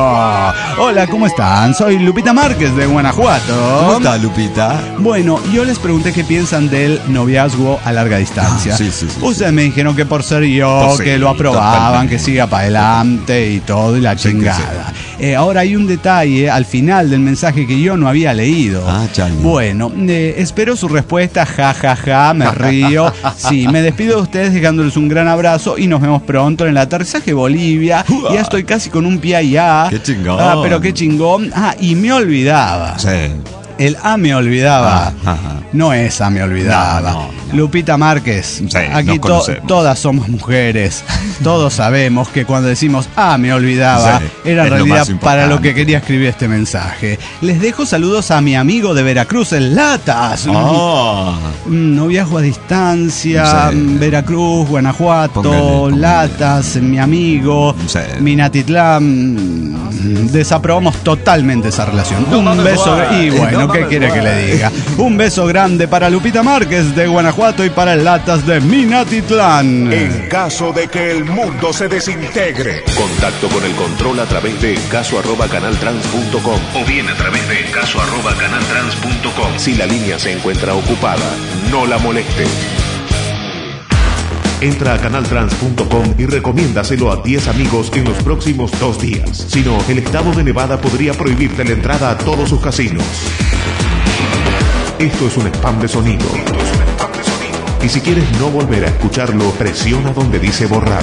Speaker 2: Hola, ¿cómo están? Soy Lupita Márquez de Guanajuato.
Speaker 3: ¿Cómo está, Lupita?
Speaker 2: Bueno, yo les pregunté qué piensan del noviazgo a larga distancia.
Speaker 3: Ah, sí, sí, sí,
Speaker 2: Ustedes
Speaker 3: sí.
Speaker 2: me dijeron que por ser yo,
Speaker 3: Pues sí,
Speaker 2: que lo aprobaban,
Speaker 3: totalmente.
Speaker 2: que siga para adelante y todo, y la
Speaker 3: Sí que
Speaker 2: chingada. Eh, ahora hay un detalle al final del mensaje que yo no había leído.
Speaker 3: Ah, chale.
Speaker 2: Bueno, eh, espero su respuesta, ja, ja, ja, me río. Sí, me despido de ustedes dejándoles un gran abrazo y nos vemos pronto en el aterrizaje Bolivia.
Speaker 3: Uah.
Speaker 2: Ya estoy casi con un pie allá.
Speaker 3: Qué chingón.
Speaker 2: Ah, pero qué chingón. Ah, y me olvidaba.
Speaker 3: Sí.
Speaker 2: El A me olvidaba.
Speaker 3: Ah, ajá.
Speaker 2: No es A me olvidaba.
Speaker 3: No, no,
Speaker 2: Lupita Márquez.
Speaker 3: Sí,
Speaker 2: aquí
Speaker 3: nos
Speaker 2: to-
Speaker 3: conocemos.
Speaker 2: todas somos mujeres. Todos sabemos que cuando decimos A me olvidaba,
Speaker 3: Sí,
Speaker 2: era en
Speaker 3: es lo
Speaker 2: realidad
Speaker 3: más
Speaker 2: para lo
Speaker 3: importante.
Speaker 2: que quería escribir este mensaje. Les dejo saludos a mi amigo de Veracruz, el Latas.
Speaker 3: Oh.
Speaker 2: Mm, Noviazgo a distancia,
Speaker 3: Sí.
Speaker 2: mm, Veracruz, Guanajuato,
Speaker 3: Póngale, póngale.
Speaker 2: Latas, mi amigo,
Speaker 3: Sí.
Speaker 2: Minatitlán. mm, Desaprobamos totalmente esa relación. Un beso gr- y bueno,
Speaker 3: No
Speaker 2: ¿qué
Speaker 3: mames,
Speaker 2: quiere que le
Speaker 3: güey.
Speaker 2: diga? Un beso grande para Lupita Márquez de Guanajuato y para el Latas de Minatitlán.
Speaker 1: En caso de que el mundo se desintegre. Contacto con el control a través de caso arroba canaltrans punto com o bien a través de caso arroba canaltrans punto com. Si la línea se encuentra ocupada, no la moleste. Entra a canaltrans punto com y recomiéndaselo a diez amigos en los próximos dos días. Si no, el estado de Nevada podría prohibirte la entrada a todos sus casinos. Esto es un spam de sonido. Esto es un spam de sonido. Y si quieres no volver a escucharlo, presiona donde dice borrar.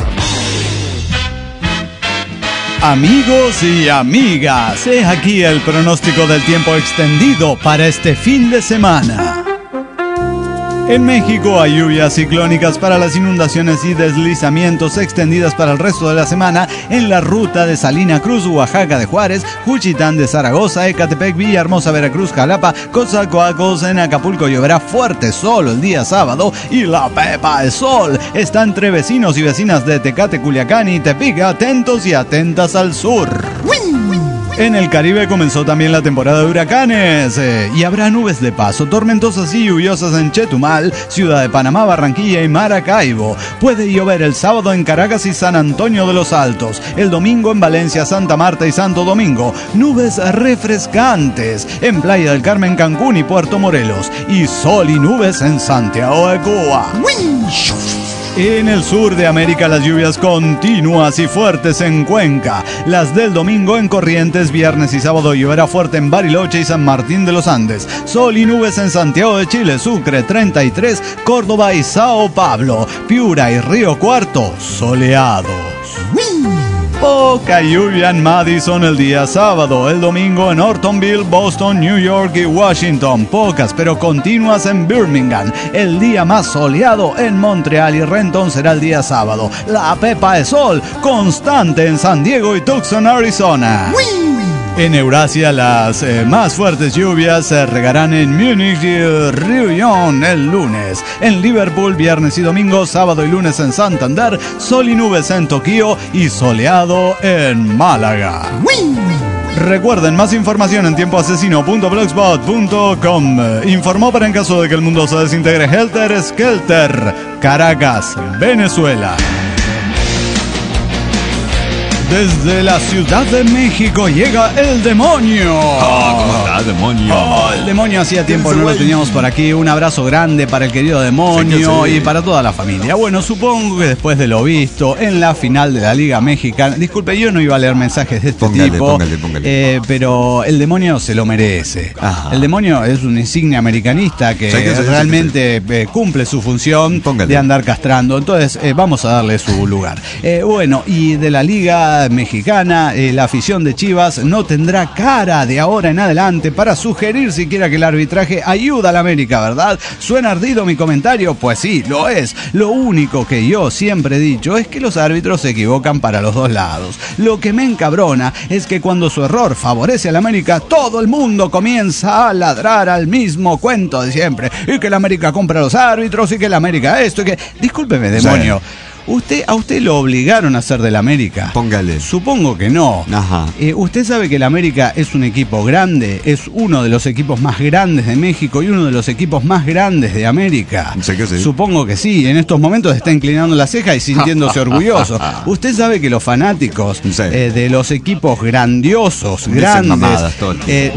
Speaker 2: Amigos y amigas, he aquí el pronóstico del tiempo extendido para este fin de semana. En México hay lluvias ciclónicas para las inundaciones y deslizamientos extendidas para el resto de la semana en la ruta de Salina Cruz, Oaxaca de Juárez, Juchitán de Zaragoza, Ecatepec, Villahermosa, Veracruz, Jalapa, Coatzacoalcos, en Acapulco lloverá fuerte solo el día sábado y la pepa de sol está entre vecinos y vecinas de Tecate, Culiacán y Tepic. Atentos y atentas al sur. En el Caribe comenzó también la temporada de huracanes eh, y habrá nubes de paso, tormentosas y lluviosas en Chetumal, Ciudad de Panamá, Barranquilla y Maracaibo. Puede llover el sábado en Caracas y San Antonio de los Altos, el domingo en Valencia, Santa Marta y Santo Domingo. Nubes refrescantes en Playa del Carmen, Cancún y Puerto Morelos, y sol y nubes en Santiago de Cuba. En el sur de América las lluvias continuas y fuertes en Cuenca. Las del domingo en Corrientes, viernes y sábado lloverá fuerte en Bariloche y San Martín de los Andes. Sol y nubes en Santiago de Chile, Sucre treinta y tres, Córdoba y Sao Paulo. Piura y Río Cuarto, soleados. Poca lluvia en Madison el día sábado, el domingo en Ortonville, Boston, New York y Washington. Pocas pero continuas en Birmingham. El día más soleado en Montreal y Renton será el día sábado. La pepa de sol constante en San Diego y Tucson, Arizona. ¡Wii! En Eurasia las eh, más fuertes lluvias se regarán en Múnich y Riullón el lunes. En Liverpool, viernes y domingo, sábado y lunes en Santander, sol y nubes en Tokio y soleado en Málaga. ¡Wii! Recuerden, más información en tiempo asesino punto blogspot punto com. Informó para en caso de que el mundo se desintegre Helter Skelter, Caracas, Venezuela. Desde la Ciudad de México llega el demonio.
Speaker 3: Oh, ¿cómo está, demonio?
Speaker 2: Oh, el demonio hacía tiempo no lo teníamos por aquí. Un abrazo grande para el querido demonio sí, sí. y para toda la familia. Bueno, supongo que después de lo visto en la final de la Liga Mexicana. Disculpe, yo no iba a leer mensajes de este
Speaker 3: póngale,
Speaker 2: tipo.
Speaker 3: Póngale, póngale.
Speaker 2: Eh, pero el demonio se lo merece. Ajá. El demonio es un insigne americanista que sí, sí, realmente sí, sí, sí. Eh, cumple su función póngale. de andar castrando. Entonces, eh, vamos a darle su lugar. Eh, bueno, y de la Liga Mexicana, eh, la afición de Chivas no tendrá cara de ahora en adelante para sugerir siquiera que el arbitraje ayuda a la América, ¿verdad? ¿Suena ardido mi comentario? Pues sí, lo es. Lo único que yo siempre he dicho es que los árbitros se equivocan para los dos lados. Lo que me encabrona es que cuando su error favorece a la América, todo el mundo comienza a ladrar al mismo cuento de siempre. Y que la América compra a los árbitros y que la América esto y que... Discúlpeme, demonio. Sí. Usted, ¿A usted lo obligaron a ser del América?
Speaker 3: Póngale.
Speaker 2: Supongo que no.
Speaker 3: Ajá.
Speaker 2: Eh, usted sabe que el América es un equipo grande, es uno de los equipos más grandes de México y uno de los equipos más grandes de América.
Speaker 3: Sé que sí.
Speaker 2: Supongo que sí. En estos momentos está inclinando la ceja y sintiéndose orgulloso. Usted sabe que los fanáticos sí. eh, de los equipos grandiosos,
Speaker 3: Dicen
Speaker 2: grandes...
Speaker 3: mamadas, todo.
Speaker 2: Eh,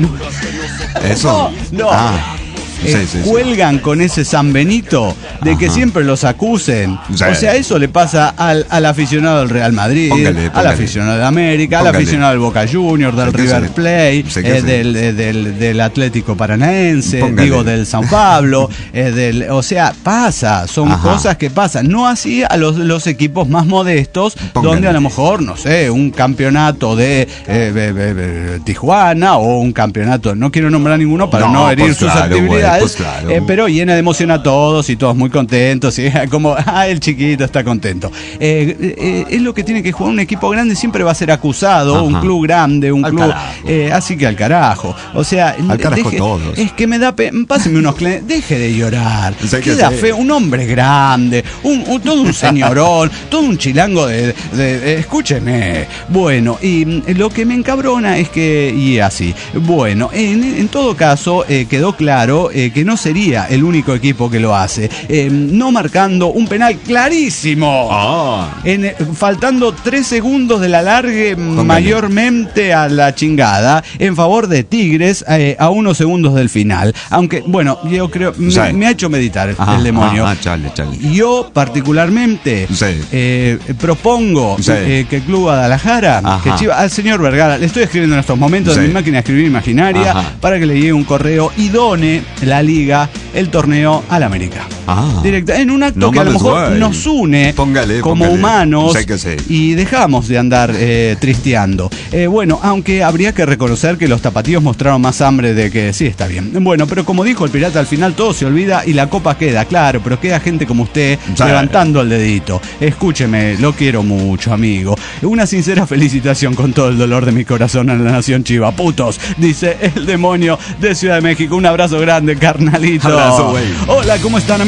Speaker 3: ¿Eso?
Speaker 2: No, no.
Speaker 3: Ah.
Speaker 2: Eh,
Speaker 3: sí, sí,
Speaker 2: cuelgan
Speaker 3: sí.
Speaker 2: con ese San Benito de Ajá. que siempre los acusen.
Speaker 3: Sí.
Speaker 2: O sea, eso le pasa al, al aficionado del Real Madrid, póngale, póngale. al aficionado de América, póngale. al aficionado del Boca Juniors, del River Plate, eh, del, eh, del, del Atlético Paranaense, póngale. digo, del Sao Paulo. eh, del, o sea, pasa, son Ajá. cosas que pasan. No así a los, los equipos más modestos, póngale. donde a lo mejor, no sé, un campeonato de eh, eh, eh, Tijuana o un campeonato, no quiero nombrar ninguno para no, no herir pues sus claro, actividades. Pues claro. eh, pero llena de emoción a todos y todos muy contentos y como ah, el chiquito está contento. Eh, eh, es lo que tiene que jugar un equipo grande, siempre va a ser acusado. Ajá. Un club grande, un al club eh, así que al carajo. O sea,
Speaker 3: al carajo
Speaker 2: deje,
Speaker 3: todos.
Speaker 2: Es que me da pe páseme unos clientes, deje de llorar.
Speaker 3: Sé
Speaker 2: Queda feo, un hombre grande, un, un, todo un señorón, todo un chilango de, de, de escúcheme. Bueno, y lo que me encabrona es que y así. Bueno, en, en todo caso eh, quedó claro Eh, que no sería el único equipo que lo hace, eh, no marcando un penal clarísimo,
Speaker 3: ah.
Speaker 2: en, eh, faltando tres segundos de la largue mayormente a la chingada, en favor de Tigres eh, a unos segundos del final. Aunque, bueno, yo creo, me, sí. me ha hecho meditar ajá, el demonio.
Speaker 3: Ajá, chale, chale.
Speaker 2: Yo particularmente sí. eh, propongo sí. eh, que el Club Guadalajara, ajá. que Chivas, al señor Vergara, le estoy escribiendo en estos momentos sí. en mi máquina de escribir imaginaria ajá. para que le llegue un correo y done la liga, el torneo al América.
Speaker 3: Ah,
Speaker 2: Directa, en un acto no que a lo mejor way. nos une
Speaker 3: póngale,
Speaker 2: como
Speaker 3: póngale.
Speaker 2: humanos
Speaker 3: sé que sé.
Speaker 2: y dejamos de andar eh, tristeando. Eh, bueno, aunque habría que reconocer que los tapatíos mostraron más hambre de que sí, está bien. Bueno, pero como dijo el pirata, al final todo se olvida y la copa queda, claro, pero queda gente como usted sí. levantando el dedito. Escúcheme, lo quiero mucho, amigo. Una sincera felicitación con todo el dolor de mi corazón a la nación chiva. Putos, dice el demonio de Ciudad de México. Un abrazo grande, carnalito.
Speaker 3: Abrazo, güey.
Speaker 2: Hola, ¿cómo están, amigos?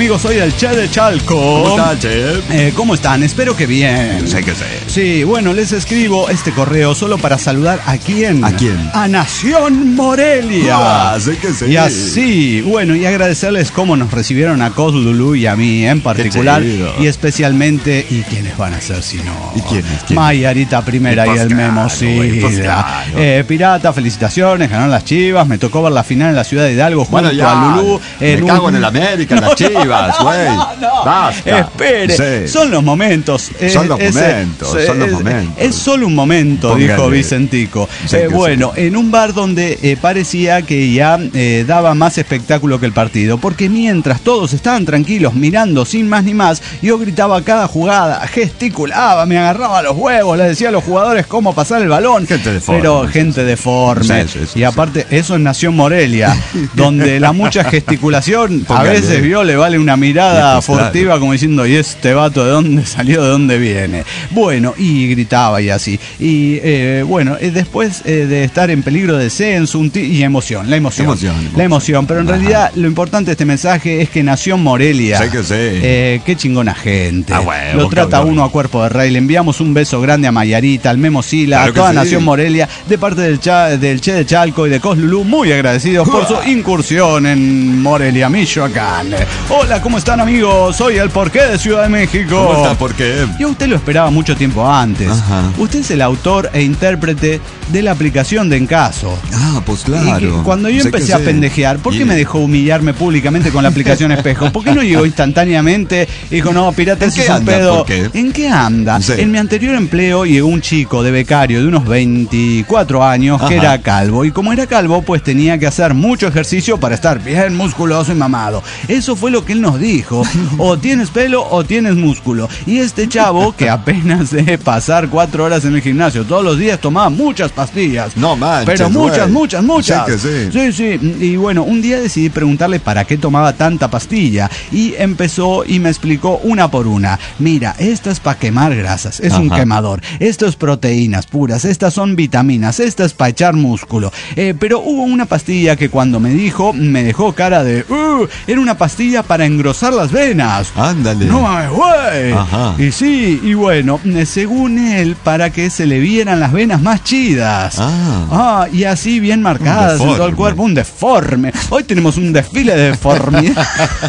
Speaker 2: amigos? Soy el Che de Chalco.
Speaker 3: ¿Cómo están, Che?
Speaker 2: Eh, ¿Cómo están? Espero que bien.
Speaker 3: Sé que sé.
Speaker 2: Sí, bueno, les escribo este correo solo para saludar a quién.
Speaker 3: ¿A quién?
Speaker 2: A Nación Morelia.
Speaker 3: Ah, sé que sé.
Speaker 2: Y así, bueno, y agradecerles cómo nos recibieron a Cosdulu y a mí en particular. Y especialmente, ¿y quiénes van a ser si no?
Speaker 3: ¿Y quiénes? ¿Quién?
Speaker 2: Mayarita Primera y, y el Memo Silva. Eh, Pirata, felicitaciones, ganaron las Chivas. Me tocó ver la final en la ciudad de Hidalgo junto bueno, ya, a Lulú.
Speaker 3: Me en cago un... en el América, en no, las Chivas, güey. No, no, no.
Speaker 2: Basta. Espere, sí. Son los momentos.
Speaker 3: Son los es, momentos, es, son los
Speaker 2: es,
Speaker 3: momentos.
Speaker 2: Es solo un momento, Póngale. dijo Vicentico. Sí, eh, bueno, sí. en un bar donde eh, parecía que ya eh, daba más espectáculo que el partido, porque mientras todos estaban tranquilos mirando sin más ni más, yo gritaba cada jugada, gesticulaba, me agarraba los huevos, le decía a los jugadores cómo pasar el balón.
Speaker 3: Gente deforme.
Speaker 2: Pero gente deforme. Sí, sí, sí, y aparte, sí. eso es Nación Morelia, donde la mucha gesticulación Póngale. a veces vio le vale una mirada sí, pues, furtiva claro. como diciendo, ¿y este vato de dónde salió, de dónde viene? Bueno, y gritaba y así. Y eh, bueno, eh, después eh, de estar en peligro de descenso un t- y emoción, la emoción,
Speaker 3: emoción, emoción.
Speaker 2: La emoción, pero en Ajá. realidad lo importante de este mensaje es que Nación Morelia,
Speaker 3: sé que sé.
Speaker 2: Eh, qué chingona gente,
Speaker 3: ah, bueno,
Speaker 2: lo trata cabrón. uno a cuerpo de rey. Le enviamos un beso grande a Mayarita, al Memo Sila, claro a toda Nación sí. Morelia, de parte del, cha, del Che de Chalco y de Coslulú, muy agradecidos por su incursión en Morelia, Michoacán. Hola, ¿cómo están, amigos? Soy el Porqué de Ciudad de México.
Speaker 3: ¿Cómo está, Porqué?
Speaker 2: Yo a usted lo esperaba mucho tiempo antes. Ajá. Usted es el autor e intérprete de la aplicación de Encaso.
Speaker 3: Ah, pues claro.
Speaker 2: Y cuando yo sé empecé a pendejear, ¿por qué yeah. me dejó humillarme públicamente con la aplicación Espejo? ¿Por qué no llegó instantáneamente y dijo, no, pirata, ese es un pedo? ¿En qué anda? Sí. En mi anterior empleo llegó un chico de becario de unos veinticuatro años Ajá. que era calvo. Y como era calvo, pues tenía que hacer mucho ejercicio para estar bien musculoso y mamado. Eso fue lo que él nos dijo. O tienes pelo o tienes músculo. Y este chavo, que apenas de pasar cuatro horas en el gimnasio todos los días, tomaba muchas pastillas.
Speaker 3: No manches,
Speaker 2: pero muchas,
Speaker 3: wey.
Speaker 2: muchas, muchas.
Speaker 3: Sí, que
Speaker 2: sí,
Speaker 3: sí.
Speaker 2: sí. Y bueno, un día decidí preguntarle para qué tomaba tanta pastilla. Y empezó y me explicó una por una. Mira, esta es para quemar grasas. Es Ajá. un quemador. Esto es proteínas puras. Estas son vitaminas. Esta es para echar músculo. Eh, pero hubo una pastilla que cuando me dijo, me dejó cara de... Uh, era una pastilla para engrosar las venas.
Speaker 3: Ándale.
Speaker 2: No mames, güey. Y sí, y bueno, según él, para que se le vieran las venas más chidas.
Speaker 3: Ah.
Speaker 2: Ah, y así bien marcadas en todo el cuerpo. Un deforme. Hoy tenemos un desfile de deformidad.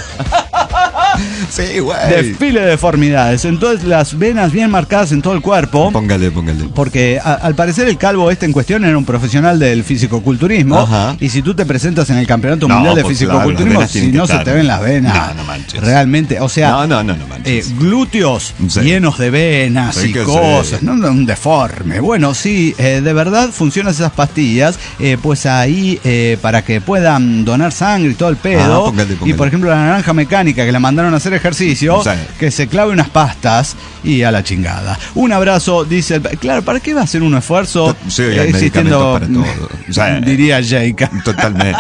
Speaker 3: Sí, güey.
Speaker 2: Desfile de deformidades. Entonces, las venas bien marcadas en todo el cuerpo.
Speaker 3: Póngale, póngale.
Speaker 2: Porque a, al parecer el calvo este en cuestión era un profesional del fisicoculturismo.
Speaker 3: Ajá.
Speaker 2: Y si tú te presentas en el Campeonato no, Mundial de pues Fisicoculturismo, claro, si no se te ven las venas.
Speaker 3: No, no manches.
Speaker 2: Realmente, o sea,
Speaker 3: no, no, no, no manches.
Speaker 2: Eh, glúteos
Speaker 3: sí.
Speaker 2: llenos de venas sí y cosas. Sí. No, no, un deforme. Bueno, sí, eh, de verdad funcionan esas pastillas. Eh, pues ahí, eh, para que puedan donar sangre y todo el pedo.
Speaker 3: Ah, póngale, póngale.
Speaker 2: Y por ejemplo, la naranja mecánica que la mandaron a hacer ejercicio, sí. que se clave unas pastas y a la chingada. Un abrazo, dice el... Claro, ¿para qué va a hacer un esfuerzo
Speaker 3: sí,
Speaker 2: eh, existiendo para todo? O sea, diría Jake.
Speaker 3: Totalmente.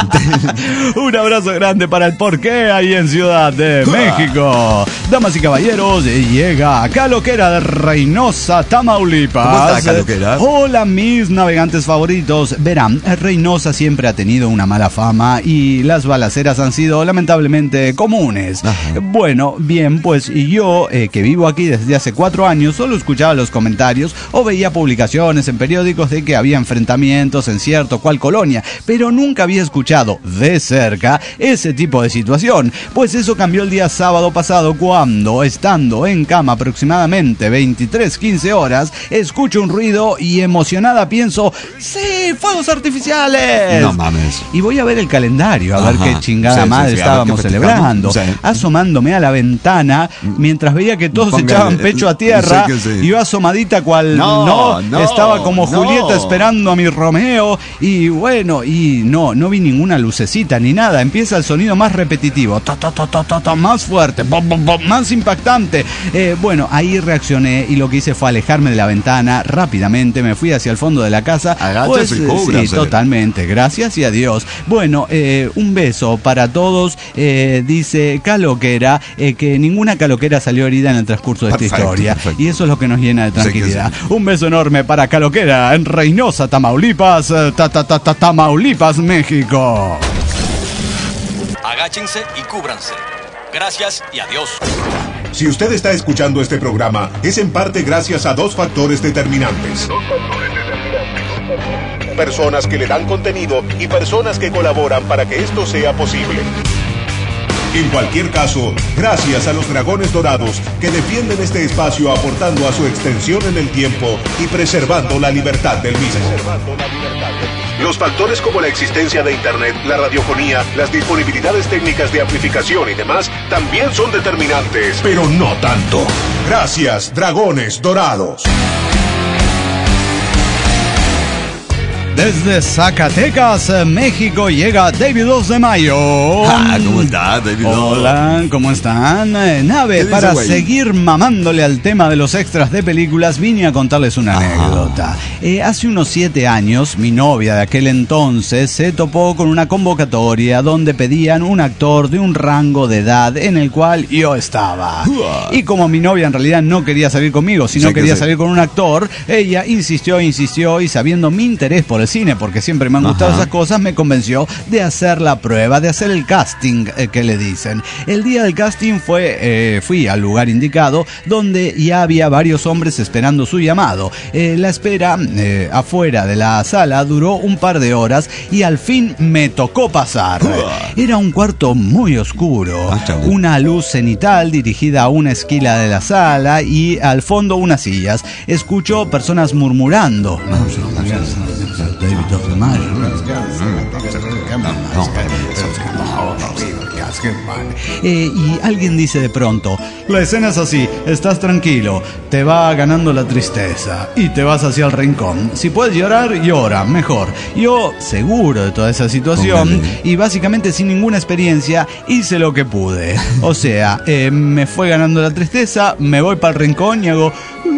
Speaker 2: Un abrazo grande para el Porqué ahí en Ciudad de México. Damas y caballeros, llega Caloquera de Reynosa, Tamaulipas.
Speaker 3: ¿Cómo está, Caloquera?
Speaker 2: Hola, mis navegantes favoritos. Verán, Reynosa siempre ha tenido una mala fama y las balaceras han sido lamentablemente comunes. Ajá. Bueno, bien, pues y yo, eh, que vivo aquí desde hace cuatro años, solo escuchaba los comentarios o veía publicaciones en periódicos de que había enfrentamientos en cierto cual colonia, pero nunca había escuchado de cerca ese tipo de situación. Pues eso cambió el día sábado pasado cuando, estando en cama aproximadamente veintitrés quince horas, escucho un ruido y emocionada pienso, ¡sí, fuegos artificiales!
Speaker 3: No mames.
Speaker 2: Y voy a ver el calendario, a Ajá. ver qué chingada sí, madre sí, sí, estábamos celebrando. Sí. Asomándome a la ventana, mientras veía que todos Póngale, echaban pecho a tierra, sí sí. y yo asomadita cual no, no, no estaba como no. Julieta esperando a mi Romeo, y bueno, y no, no vi ninguna lucecita ni nada. Empieza el sonido más repetitivo, ta, ta, ta, ta, ta, ta, más fuerte, bom, bom, bom, más impactante. Eh, bueno, ahí reaccioné y lo que hice fue alejarme de la ventana rápidamente, me fui hacia el fondo de la casa. Pues,
Speaker 3: y cúbrase.
Speaker 2: Sí, totalmente, gracias y adiós. Bueno, eh, un beso para todos. Eh, dice Caloquera eh, que ninguna caloquera salió herida en el transcurso de perfecto, esta historia. Perfecto. Y eso es lo que nos llena de tranquilidad. Sí sí. Un beso enorme para Caloquera en Reynosa, Tamaulipas, ta, ta, ta, ta, Tamaulipas, México.
Speaker 4: Agáchense y cúbranse. Gracias y adiós.
Speaker 1: Si usted está escuchando este programa, es en parte gracias a dos factores determinantes. Personas que le dan contenido y personas que colaboran para que esto sea posible. En cualquier caso, gracias a los Dragones Dorados que defienden este espacio aportando a su extensión en el tiempo y preservando la libertad del mismo. Los factores como la existencia de Internet, la radiofonía, las disponibilidades técnicas de amplificación y demás también son determinantes, pero no tanto. Gracias, Dragones Dorados.
Speaker 2: Desde Zacatecas, México, llega David dos de Mayo.
Speaker 3: Ah, ¿cómo estás, David?
Speaker 2: Hola, ¿cómo están? Eh, nave, para
Speaker 3: güey?
Speaker 2: seguir mamándole al tema de los extras de películas, vine a contarles una
Speaker 3: Ajá.
Speaker 2: anécdota. Eh, hace unos siete años, mi novia de aquel entonces se topó con una convocatoria donde pedían un actor de un rango de edad en el cual yo estaba. Y como mi novia en realidad no quería salir conmigo, sino
Speaker 3: Sí que
Speaker 2: quería
Speaker 3: sí.
Speaker 2: salir con un actor, ella insistió, insistió y sabiendo mi interés por el cine, porque siempre me han gustado
Speaker 3: Ajá.
Speaker 2: esas cosas, me convenció de hacer la prueba, de hacer el casting eh, que le dicen. El día del casting fue, eh, fui al lugar indicado donde ya había varios hombres esperando su llamado. Eh, la espera eh, afuera de la sala duró un par de horas y al fin me tocó pasar. Era un cuarto muy oscuro,
Speaker 3: Ah, chau.
Speaker 2: una luz cenital dirigida a una esquina de la sala y al fondo unas sillas. Escucho personas murmurando. David dos de Mayo. Eh, y alguien dice de pronto, la escena es así, estás tranquilo, te va ganando la tristeza y te vas hacia el rincón. Si puedes llorar, llora, mejor. Yo, seguro de toda esa situación
Speaker 3: Póngale.
Speaker 2: y básicamente sin ninguna experiencia, hice lo que pude. O sea, eh, me fue ganando la tristeza, me voy para el rincón y hago...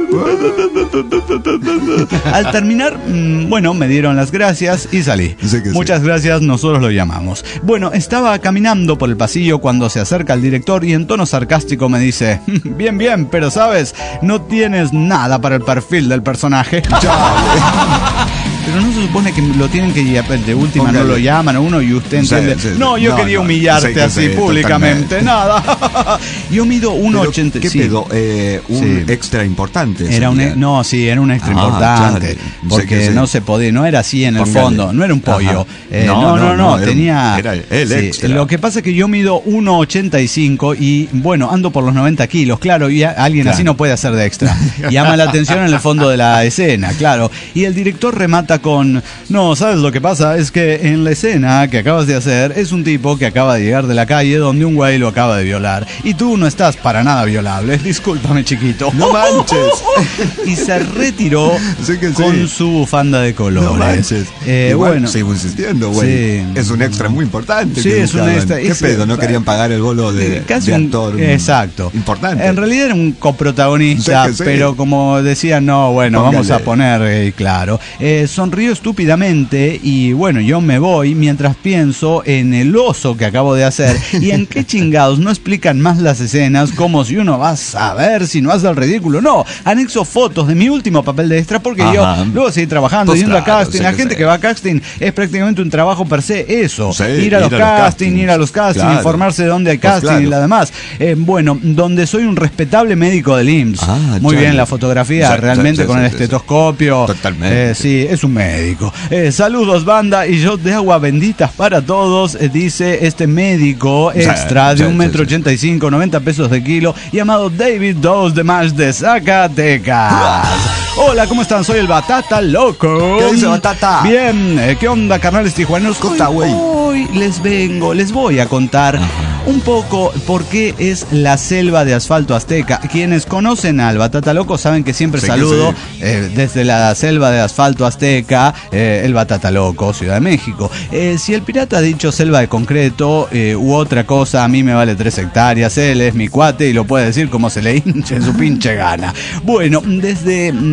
Speaker 2: Al terminar, mmm, bueno, me dieron las gracias y salí.
Speaker 3: Sí que sí.
Speaker 2: Muchas gracias, nosotros lo llamamos. Bueno, estaba caminando por el pasillo cuando se acerca el director y en tono sarcástico me dice, bien, bien, pero sabes, no tienes nada para el perfil del personaje. Pero no se supone que lo tienen que llamar, de última
Speaker 3: Póngale.
Speaker 2: no lo llaman a uno y usted entiende.
Speaker 3: Sí, sí, sí.
Speaker 2: No, yo
Speaker 3: No,
Speaker 2: quería
Speaker 3: no,
Speaker 2: humillarte
Speaker 3: sí que
Speaker 2: así
Speaker 3: sí,
Speaker 2: públicamente,
Speaker 3: totalmente.
Speaker 2: nada. Yo mido uno
Speaker 3: Pero,
Speaker 2: ochenta.
Speaker 3: ¿Qué
Speaker 2: sí.
Speaker 3: pedo? Eh, un
Speaker 2: Sí.
Speaker 3: extra importante.
Speaker 2: Era un,
Speaker 3: sería.
Speaker 2: no, sí, era un extra
Speaker 3: Ah,
Speaker 2: importante,
Speaker 3: claro.
Speaker 2: porque
Speaker 3: Sé que sí.
Speaker 2: no se podía, no era así en el
Speaker 3: Póngale.
Speaker 2: fondo, no era un pollo.
Speaker 3: Ajá.
Speaker 2: Eh,
Speaker 3: No,
Speaker 2: no, no,
Speaker 3: no,
Speaker 2: no,
Speaker 3: no, era un-
Speaker 2: tenía...
Speaker 3: era el
Speaker 2: sí,
Speaker 3: extra.
Speaker 2: Lo que pasa es que yo mido uno ochenta y cinco y, bueno, ando por los noventa kilos, claro, y a- alguien
Speaker 3: Claro.
Speaker 2: así no puede hacer de extra. Llama la atención en el fondo de la escena, claro. Y el director remata con, no, ¿sabes lo que pasa? Es que en la escena que acabas de hacer es un tipo que acaba de llegar de la calle donde un güey lo acaba de violar. Y tú no estás para nada violable, discúlpame, chiquito.
Speaker 3: No manches.
Speaker 2: Y se retiró
Speaker 3: Sí que sí.
Speaker 2: con su bufanda de colores.
Speaker 3: No manches.
Speaker 2: Eh,
Speaker 3: Igual,
Speaker 2: bueno,
Speaker 3: sigo insistiendo, güey.
Speaker 2: Sí.
Speaker 3: Es un extra muy importante.
Speaker 2: Sí,
Speaker 3: que
Speaker 2: es un
Speaker 3: buscaban.
Speaker 2: extra.
Speaker 3: ¿Qué
Speaker 2: es-
Speaker 3: pedo? ¿No querían pagar el bolo de,
Speaker 2: eh, casi
Speaker 3: de
Speaker 2: un-
Speaker 3: actor?
Speaker 2: exacto.
Speaker 3: Importante.
Speaker 2: En realidad era un coprotagonista,
Speaker 3: Sí que sí.
Speaker 2: pero como decían, no, bueno,
Speaker 3: Póngale.
Speaker 2: vamos a poner, eh, claro. Eh, sonrío estúpidamente y bueno, yo me voy mientras pienso en el oso que acabo de hacer y en qué chingados no explican más las escenas como si uno va a saber si no hace el ridículo. No, anexo fotos de mi último papel de extra porque
Speaker 3: Ajá.
Speaker 2: yo luego seguí trabajando,
Speaker 3: Pues
Speaker 2: yendo a
Speaker 3: claro,
Speaker 2: casting.
Speaker 3: sí
Speaker 2: La
Speaker 3: que
Speaker 2: gente
Speaker 3: sí.
Speaker 2: que va a casting es prácticamente un trabajo per se, eso.
Speaker 3: Sí,
Speaker 2: ir a los casting, ir a los casting,
Speaker 3: Claro.
Speaker 2: informarse de dónde hay
Speaker 3: Pues
Speaker 2: casting
Speaker 3: claro.
Speaker 2: y la demás. Eh, bueno, donde soy un respetable médico del I M S S.
Speaker 3: Ah,
Speaker 2: Muy
Speaker 3: chale.
Speaker 2: bien la fotografía,
Speaker 3: Sí,
Speaker 2: realmente
Speaker 3: sí,
Speaker 2: con
Speaker 3: sí,
Speaker 2: el
Speaker 3: sí, sí.
Speaker 2: estetoscopio.
Speaker 3: Totalmente.
Speaker 2: Eh, sí, es un médico. Eh, saludos, banda, y yo de agua benditas para todos, eh, dice este médico extra
Speaker 3: Sí,
Speaker 2: de
Speaker 3: sí,
Speaker 2: un metro
Speaker 3: sí,
Speaker 2: ochenta y cinco, noventa pesos de kilo, llamado David dos de Mash de Zacatecas. Hola, ¿cómo están? Soy el Batata Loco.
Speaker 3: ¿Qué dice, Batata?
Speaker 2: Bien, eh, ¿qué onda, carnales tijuanos?
Speaker 3: ¿Cómo está, güey?
Speaker 2: Hoy les vengo, les voy a contar un poco por qué es la selva de asfalto azteca. Quienes conocen al Batata Loco saben que siempre
Speaker 3: Sí que
Speaker 2: saludo
Speaker 3: sí.
Speaker 2: eh, desde la selva de asfalto azteca, eh, el Batata Loco, Ciudad de México. Eh, si el pirata ha dicho selva de concreto eh, u otra cosa, a mí me vale tres hectáreas. Él es mi cuate y lo puede decir como se le hinche en su pinche gana. Bueno, desde mm,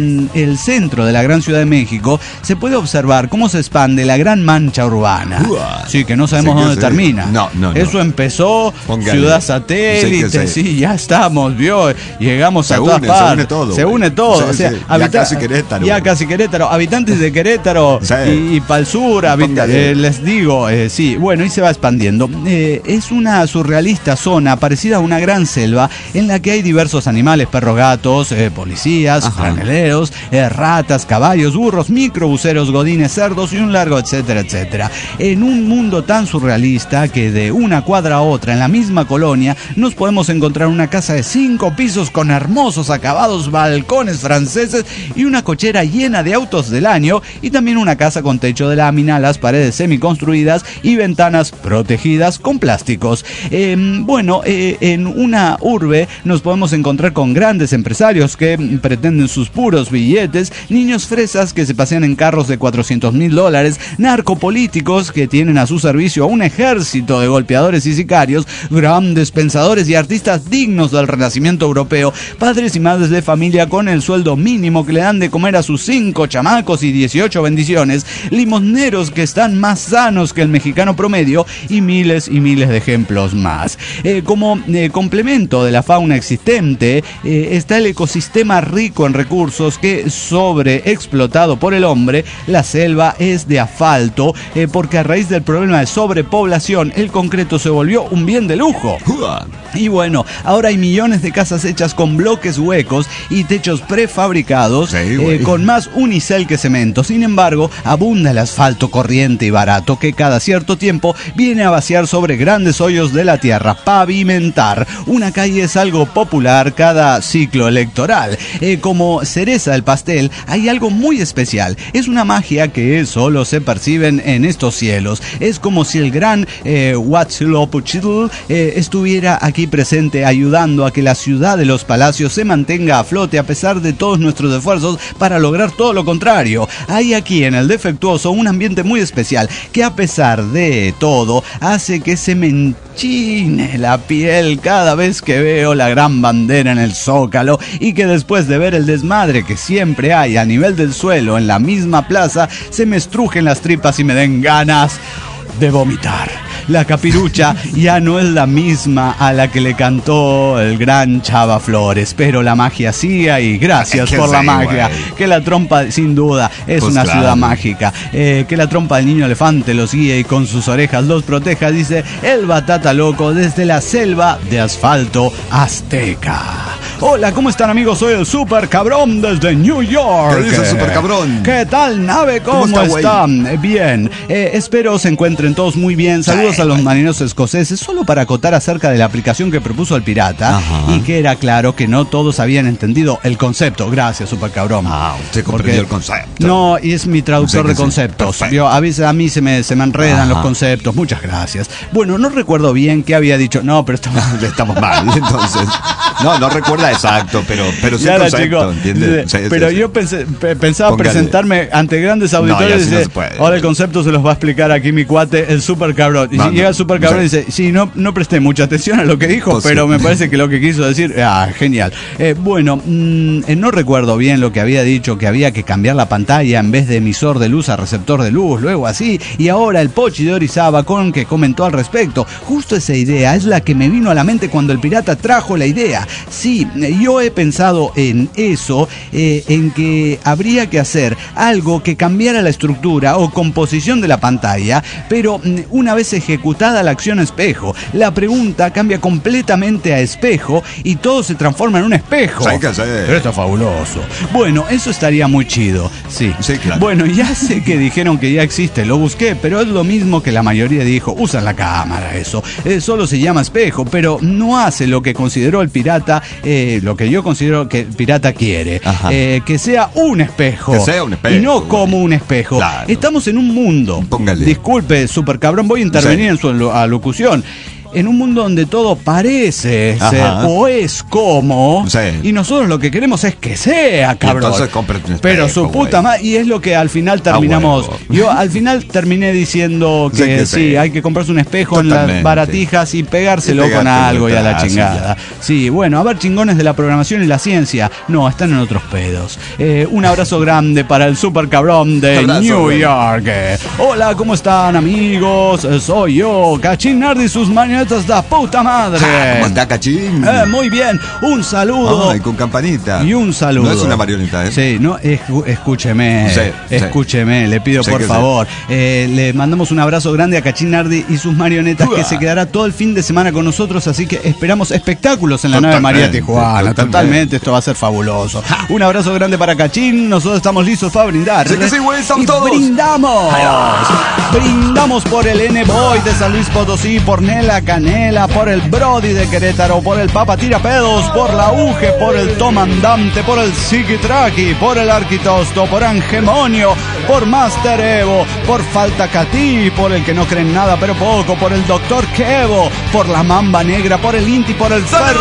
Speaker 2: en el centro de la gran Ciudad de México se puede observar cómo se expande la gran mancha urbana.
Speaker 3: Uah.
Speaker 2: Sí, que no sabemos
Speaker 3: Sí,
Speaker 2: dónde
Speaker 3: sí.
Speaker 2: termina.
Speaker 3: No, no, no.
Speaker 2: Eso empezó,
Speaker 3: Póngale.
Speaker 2: ciudad satélite,
Speaker 3: Sí,
Speaker 2: sí,
Speaker 3: sí.
Speaker 2: ya estamos, vio, llegamos
Speaker 3: Se
Speaker 2: a
Speaker 3: une,
Speaker 2: todas
Speaker 3: se
Speaker 2: partes.
Speaker 3: une todo,
Speaker 2: Se
Speaker 3: güey.
Speaker 2: une todo.
Speaker 3: Sí,
Speaker 2: o sea,
Speaker 3: sí. Ya casi Querétaro.
Speaker 2: Ya casi Querétaro. Habitantes de Querétaro
Speaker 3: Sí.
Speaker 2: y, y para el sur, habita-
Speaker 3: Póngale.
Speaker 2: eh, les digo, eh, sí, bueno, y se va expandiendo. Eh, es una surrealista zona parecida a una gran selva en la que hay diversos animales, perros, gatos, eh, policías,
Speaker 3: Ajá.
Speaker 2: franeleros, eh, ratas, caballos, burros, microbuseros, godines, cerdos y un largo etcétera, etcétera. En un mundo tan surrealista que de una cuadra a otra en la misma colonia nos podemos encontrar una casa de cinco pisos con hermosos acabados, balcones franceses y una cochera llena de autos del año, y también una casa con techo de lámina, las paredes semiconstruidas y ventanas protegidas con plásticos. Eh, bueno, eh, en una urbe nos podemos encontrar con grandes empresarios que pretenden sus puros billetes, niños fresas que se pasean en carros de cuatrocientos mil dólares, narcopolíticos que tienen a su servicio a un ejército de golpeadores y sicarios, grandes pensadores y artistas dignos del renacimiento europeo, padres y madres de familia con el sueldo mínimo que le dan de comer a sus cinco chamacos y dieciocho bendiciones, limosneros que están más sanos que el mexicano promedio y miles y miles de ejemplos más. Eh, como eh, complemento de la fauna existente eh, está el ecosistema rico en recursos que, sobreexplotado por el hombre, la selva es de asfalto eh, porque a raíz del problema de sobrepoblación el concreto se volvió un bien de lujo.
Speaker 3: Uah.
Speaker 2: Y bueno, ahora hay millones de casas hechas con bloques huecos y techos prefabricados,
Speaker 3: Sí, güey.
Speaker 2: eh, con más unicel que cemento. Sin embargo, abunda el asfalto corriente y barato que cada cierto tiempo viene a vaciar sobre grandes hoyos de la tierra. Pavimentar una calle es algo popular cada ciclo electoral. Eh, como cereza del pastel, hay algo muy especial. Es una magia que solo se perciben en estos cielos. Es como si el gran eh, Huitzilopochtli eh, estuviera aquí presente, ayudando a que la ciudad de los palacios se mantenga a flote a pesar de todos nuestros esfuerzos para lograr todo lo contrario. Hay aquí en el defectuoso un ambiente muy especial que, a pesar de todo, hace que se me enchine la piel cada vez que veo la gran bandera en el Zócalo, y que después de ver el desmadre que siempre hay a nivel del suelo en la misma plaza, se me estrujen las tripas y me den ganas de vomitar. La capirucha ya no es la misma a la que le cantó el gran Chava Flores, pero la magia sigue, y gracias
Speaker 3: ¿Qué
Speaker 2: por la
Speaker 3: sé,
Speaker 2: magia.
Speaker 3: güey?
Speaker 2: Que la trompa, sin duda, es
Speaker 3: Pues
Speaker 2: una
Speaker 3: claro.
Speaker 2: ciudad mágica. Eh, que la trompa del niño elefante los guíe y con sus orejas los proteja, dice el Batata Loco desde la selva de asfalto azteca. Hola, ¿cómo están, amigos? Soy el Super Cabrón desde New York.
Speaker 3: ¿Qué dice el Super Cabrón?
Speaker 2: ¿Qué tal, nave? ¿Cómo,
Speaker 3: ¿Cómo está, güey?
Speaker 2: están? Eh, Bien. Eh, espero se encuentren todos muy bien. Saludos
Speaker 3: Sí,
Speaker 2: a los
Speaker 3: güey.
Speaker 2: marineros escoceses. Solo para acotar acerca de la aplicación que propuso el pirata,
Speaker 3: Ajá.
Speaker 2: y que era claro que no todos habían entendido el concepto. Gracias, Super Cabrón.
Speaker 3: Ah, usted comprendió el concepto.
Speaker 2: No, y es mi traductor
Speaker 3: Sí,
Speaker 2: de
Speaker 3: sí,
Speaker 2: conceptos.
Speaker 3: perfecto.
Speaker 2: Yo, a veces a mí se me, se me enredan
Speaker 3: Ajá.
Speaker 2: los conceptos. Muchas gracias. Bueno, no recuerdo bien qué había dicho. No, pero estamos...
Speaker 3: Estamos mal, entonces. No, no recuerda exacto, pero, pero sí
Speaker 2: Ya
Speaker 3: el
Speaker 2: la,
Speaker 3: concepto,
Speaker 2: chico.
Speaker 3: ¿entiende?
Speaker 2: Dice,
Speaker 3: Sí,
Speaker 2: pero
Speaker 3: sí, sí.
Speaker 2: yo pensé- pe- pensaba
Speaker 3: Póngale.
Speaker 2: presentarme ante grandes
Speaker 3: No,
Speaker 2: auditores
Speaker 3: y
Speaker 2: y
Speaker 3: así no
Speaker 2: dice,
Speaker 3: se puede.
Speaker 2: ahora el concepto se los va a explicar aquí mi cuate, el Super Cabrón. Y
Speaker 3: No,
Speaker 2: si
Speaker 3: no,
Speaker 2: llega el Super Cabrón
Speaker 3: sí.
Speaker 2: y dice, sí, no, no presté mucha atención a lo que dijo,
Speaker 3: Pues
Speaker 2: pero
Speaker 3: sí.
Speaker 2: me parece que lo que quiso decir, ah, genial. Eh, bueno, mm, eh, no recuerdo bien lo que había dicho, que había que cambiar la pantalla en vez de emisor de luz a receptor de luz, luego así, y ahora el Pochi de Orizaba con que comentó al respecto. Justo esa idea es la que me vino a la mente cuando el pirata trajo la idea. Sí, eh, yo he pensado en eso, eh, en que habría que hacer algo que cambiara la estructura o composición de la pantalla, pero mm, una vez ejecutada la acción espejo, la pregunta cambia completamente a espejo y todo se transforma en un espejo.
Speaker 3: Sí, que sí.
Speaker 2: Pero esto es fabuloso. Bueno, eso estaría muy chido. Sí.
Speaker 3: Sí, claro.
Speaker 2: Bueno, ya sé que dijeron que ya existe, lo busqué, pero es lo mismo que la mayoría dijo. Usa la cámara, eso. Eh, solo se llama espejo, pero no hace lo que consideró el pirata, eh, lo que yo considero que el pirata quiere.
Speaker 3: Ajá.
Speaker 2: Eh, que sea un espejo.
Speaker 3: Que sea un espejo,
Speaker 2: Y no
Speaker 3: güey.
Speaker 2: como un espejo.
Speaker 3: Claro.
Speaker 2: Estamos en un mundo.
Speaker 3: Póngale.
Speaker 2: Disculpe, Super Cabrón, voy a intervenir
Speaker 3: Sí.
Speaker 2: en su alo- alocución. en un mundo donde todo parece
Speaker 3: Ajá.
Speaker 2: ser o es como,
Speaker 3: Sí.
Speaker 2: y nosotros lo que queremos es que sea, cabrón.
Speaker 3: entonces cómprate un espejo,
Speaker 2: Pero su puta
Speaker 3: güey.
Speaker 2: madre, y es lo que al final terminamos.
Speaker 3: huevo.
Speaker 2: Yo al final terminé diciendo
Speaker 3: Sí,
Speaker 2: que
Speaker 3: que
Speaker 2: sí,
Speaker 3: sí.
Speaker 2: hay que comprarse un espejo en
Speaker 3: Totalmente.
Speaker 2: las baratijas y pegárselo
Speaker 3: Y
Speaker 2: con
Speaker 3: pegártelo
Speaker 2: algo y a la
Speaker 3: atrás,
Speaker 2: chingada. Sí, bueno, a ver, chingones de la programación y la ciencia. No, están en otros pedos. Eh, un abrazo grande para el super cabrón de
Speaker 3: Abrazo,
Speaker 2: New
Speaker 3: güey.
Speaker 2: York. Eh, Hola, ¿cómo están, amigos? Eh, Soy yo, Cachín Nardi y sus marionetas de puta madre.
Speaker 3: Ah, ¿cómo está, Cachín?
Speaker 2: Eh, muy bien, un saludo.
Speaker 3: Ay, con campanita.
Speaker 2: Y un saludo.
Speaker 3: No es una marioneta, ¿eh?
Speaker 2: Sí, no, escu- escúcheme.
Speaker 3: Sí, sí.
Speaker 2: escúcheme, le pido
Speaker 3: Sí
Speaker 2: por
Speaker 3: que sí.
Speaker 2: favor. Eh, le mandamos un abrazo grande a Cachín Nardi y sus marionetas,
Speaker 3: Uah.
Speaker 2: que se quedará todo el fin de semana con nosotros, así que esperamos espectáculos en la nave
Speaker 3: Totalmente,
Speaker 2: María Tijuana. Totalmente.
Speaker 3: totalmente.
Speaker 2: Esto va a ser fabuloso. Un abrazo grande para Cachín. Nosotros estamos listos para brindar.
Speaker 3: Sí que sí, güey, estamos
Speaker 2: Y
Speaker 3: todos.
Speaker 2: brindamos. Brindamos por el N-Boy de San Luis Potosí, por Nela Canela, por el Brody de Querétaro, por el Papa Tirapedos, por la Uge, por el Tomandante, por el Psiquitraqui, por el Arquitosto, por Angemonio, por Master Evo, por Falta Catí, por el que no cree en nada pero poco, por el Doctor Kevo, por la Mamba Negra, por el Inti, por el Fer,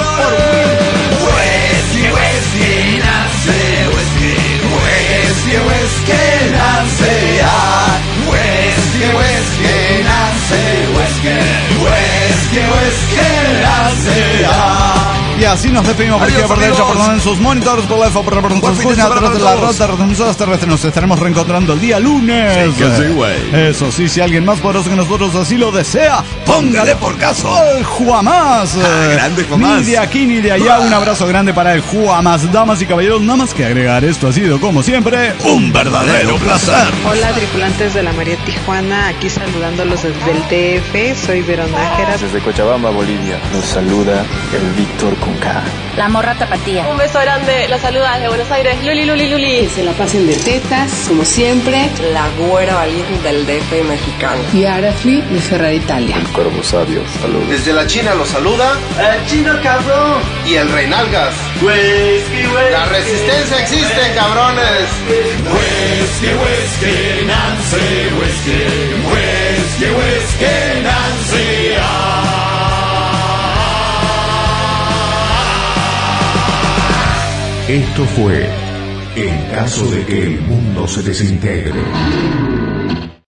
Speaker 2: y así nos despedimos por
Speaker 3: Adiós,
Speaker 2: izquierda, por derecha,
Speaker 3: amigos.
Speaker 2: por en sus monitores, por la F, por la por
Speaker 3: Buen
Speaker 2: sus
Speaker 3: fin de
Speaker 2: escuchas, a
Speaker 3: semana
Speaker 2: través de
Speaker 3: para
Speaker 2: la
Speaker 3: todos.
Speaker 2: rata, retransmisoras terrestres. Nos estaremos reencontrando el día lunes.
Speaker 3: Sí que sí, güey.
Speaker 2: Eso sí, si alguien más poderoso que nosotros así lo desea,
Speaker 3: Póngale por caso.
Speaker 2: el Juamás.
Speaker 3: Ah, grande Juamás.
Speaker 2: Ni de aquí ni de allá. Un abrazo grande para el Juamás. Damas y caballeros, nada más que agregar, esto ha sido, como siempre, un verdadero placer.
Speaker 4: Hola tripulantes de la María Tijuana, aquí saludándolos desde el D F, soy Verona Nájera.
Speaker 5: Desde Cochabamba, Bolivia, nos saluda el Víctor con K.
Speaker 6: La morra tapatía.
Speaker 7: Un beso grande, los saluda desde Buenos Aires, Luli, Luli, Luli.
Speaker 8: Que se la pasen de tetas, como siempre.
Speaker 9: La güera valiente del D F mexicano.
Speaker 8: Y Arafli de Ferrari Italia.
Speaker 5: El Cuervo Sabio, saludos.
Speaker 10: Desde la China los saluda
Speaker 11: el chino cabrón
Speaker 10: y el Reinalgas.
Speaker 11: Whisky, whisky,
Speaker 10: la resistencia existe, cabrones.
Speaker 12: Whisky, whisky, Nancy, whisky, whisky, whisky, Nancy. Ah.
Speaker 1: Esto fue En caso de que el mundo se desintegre.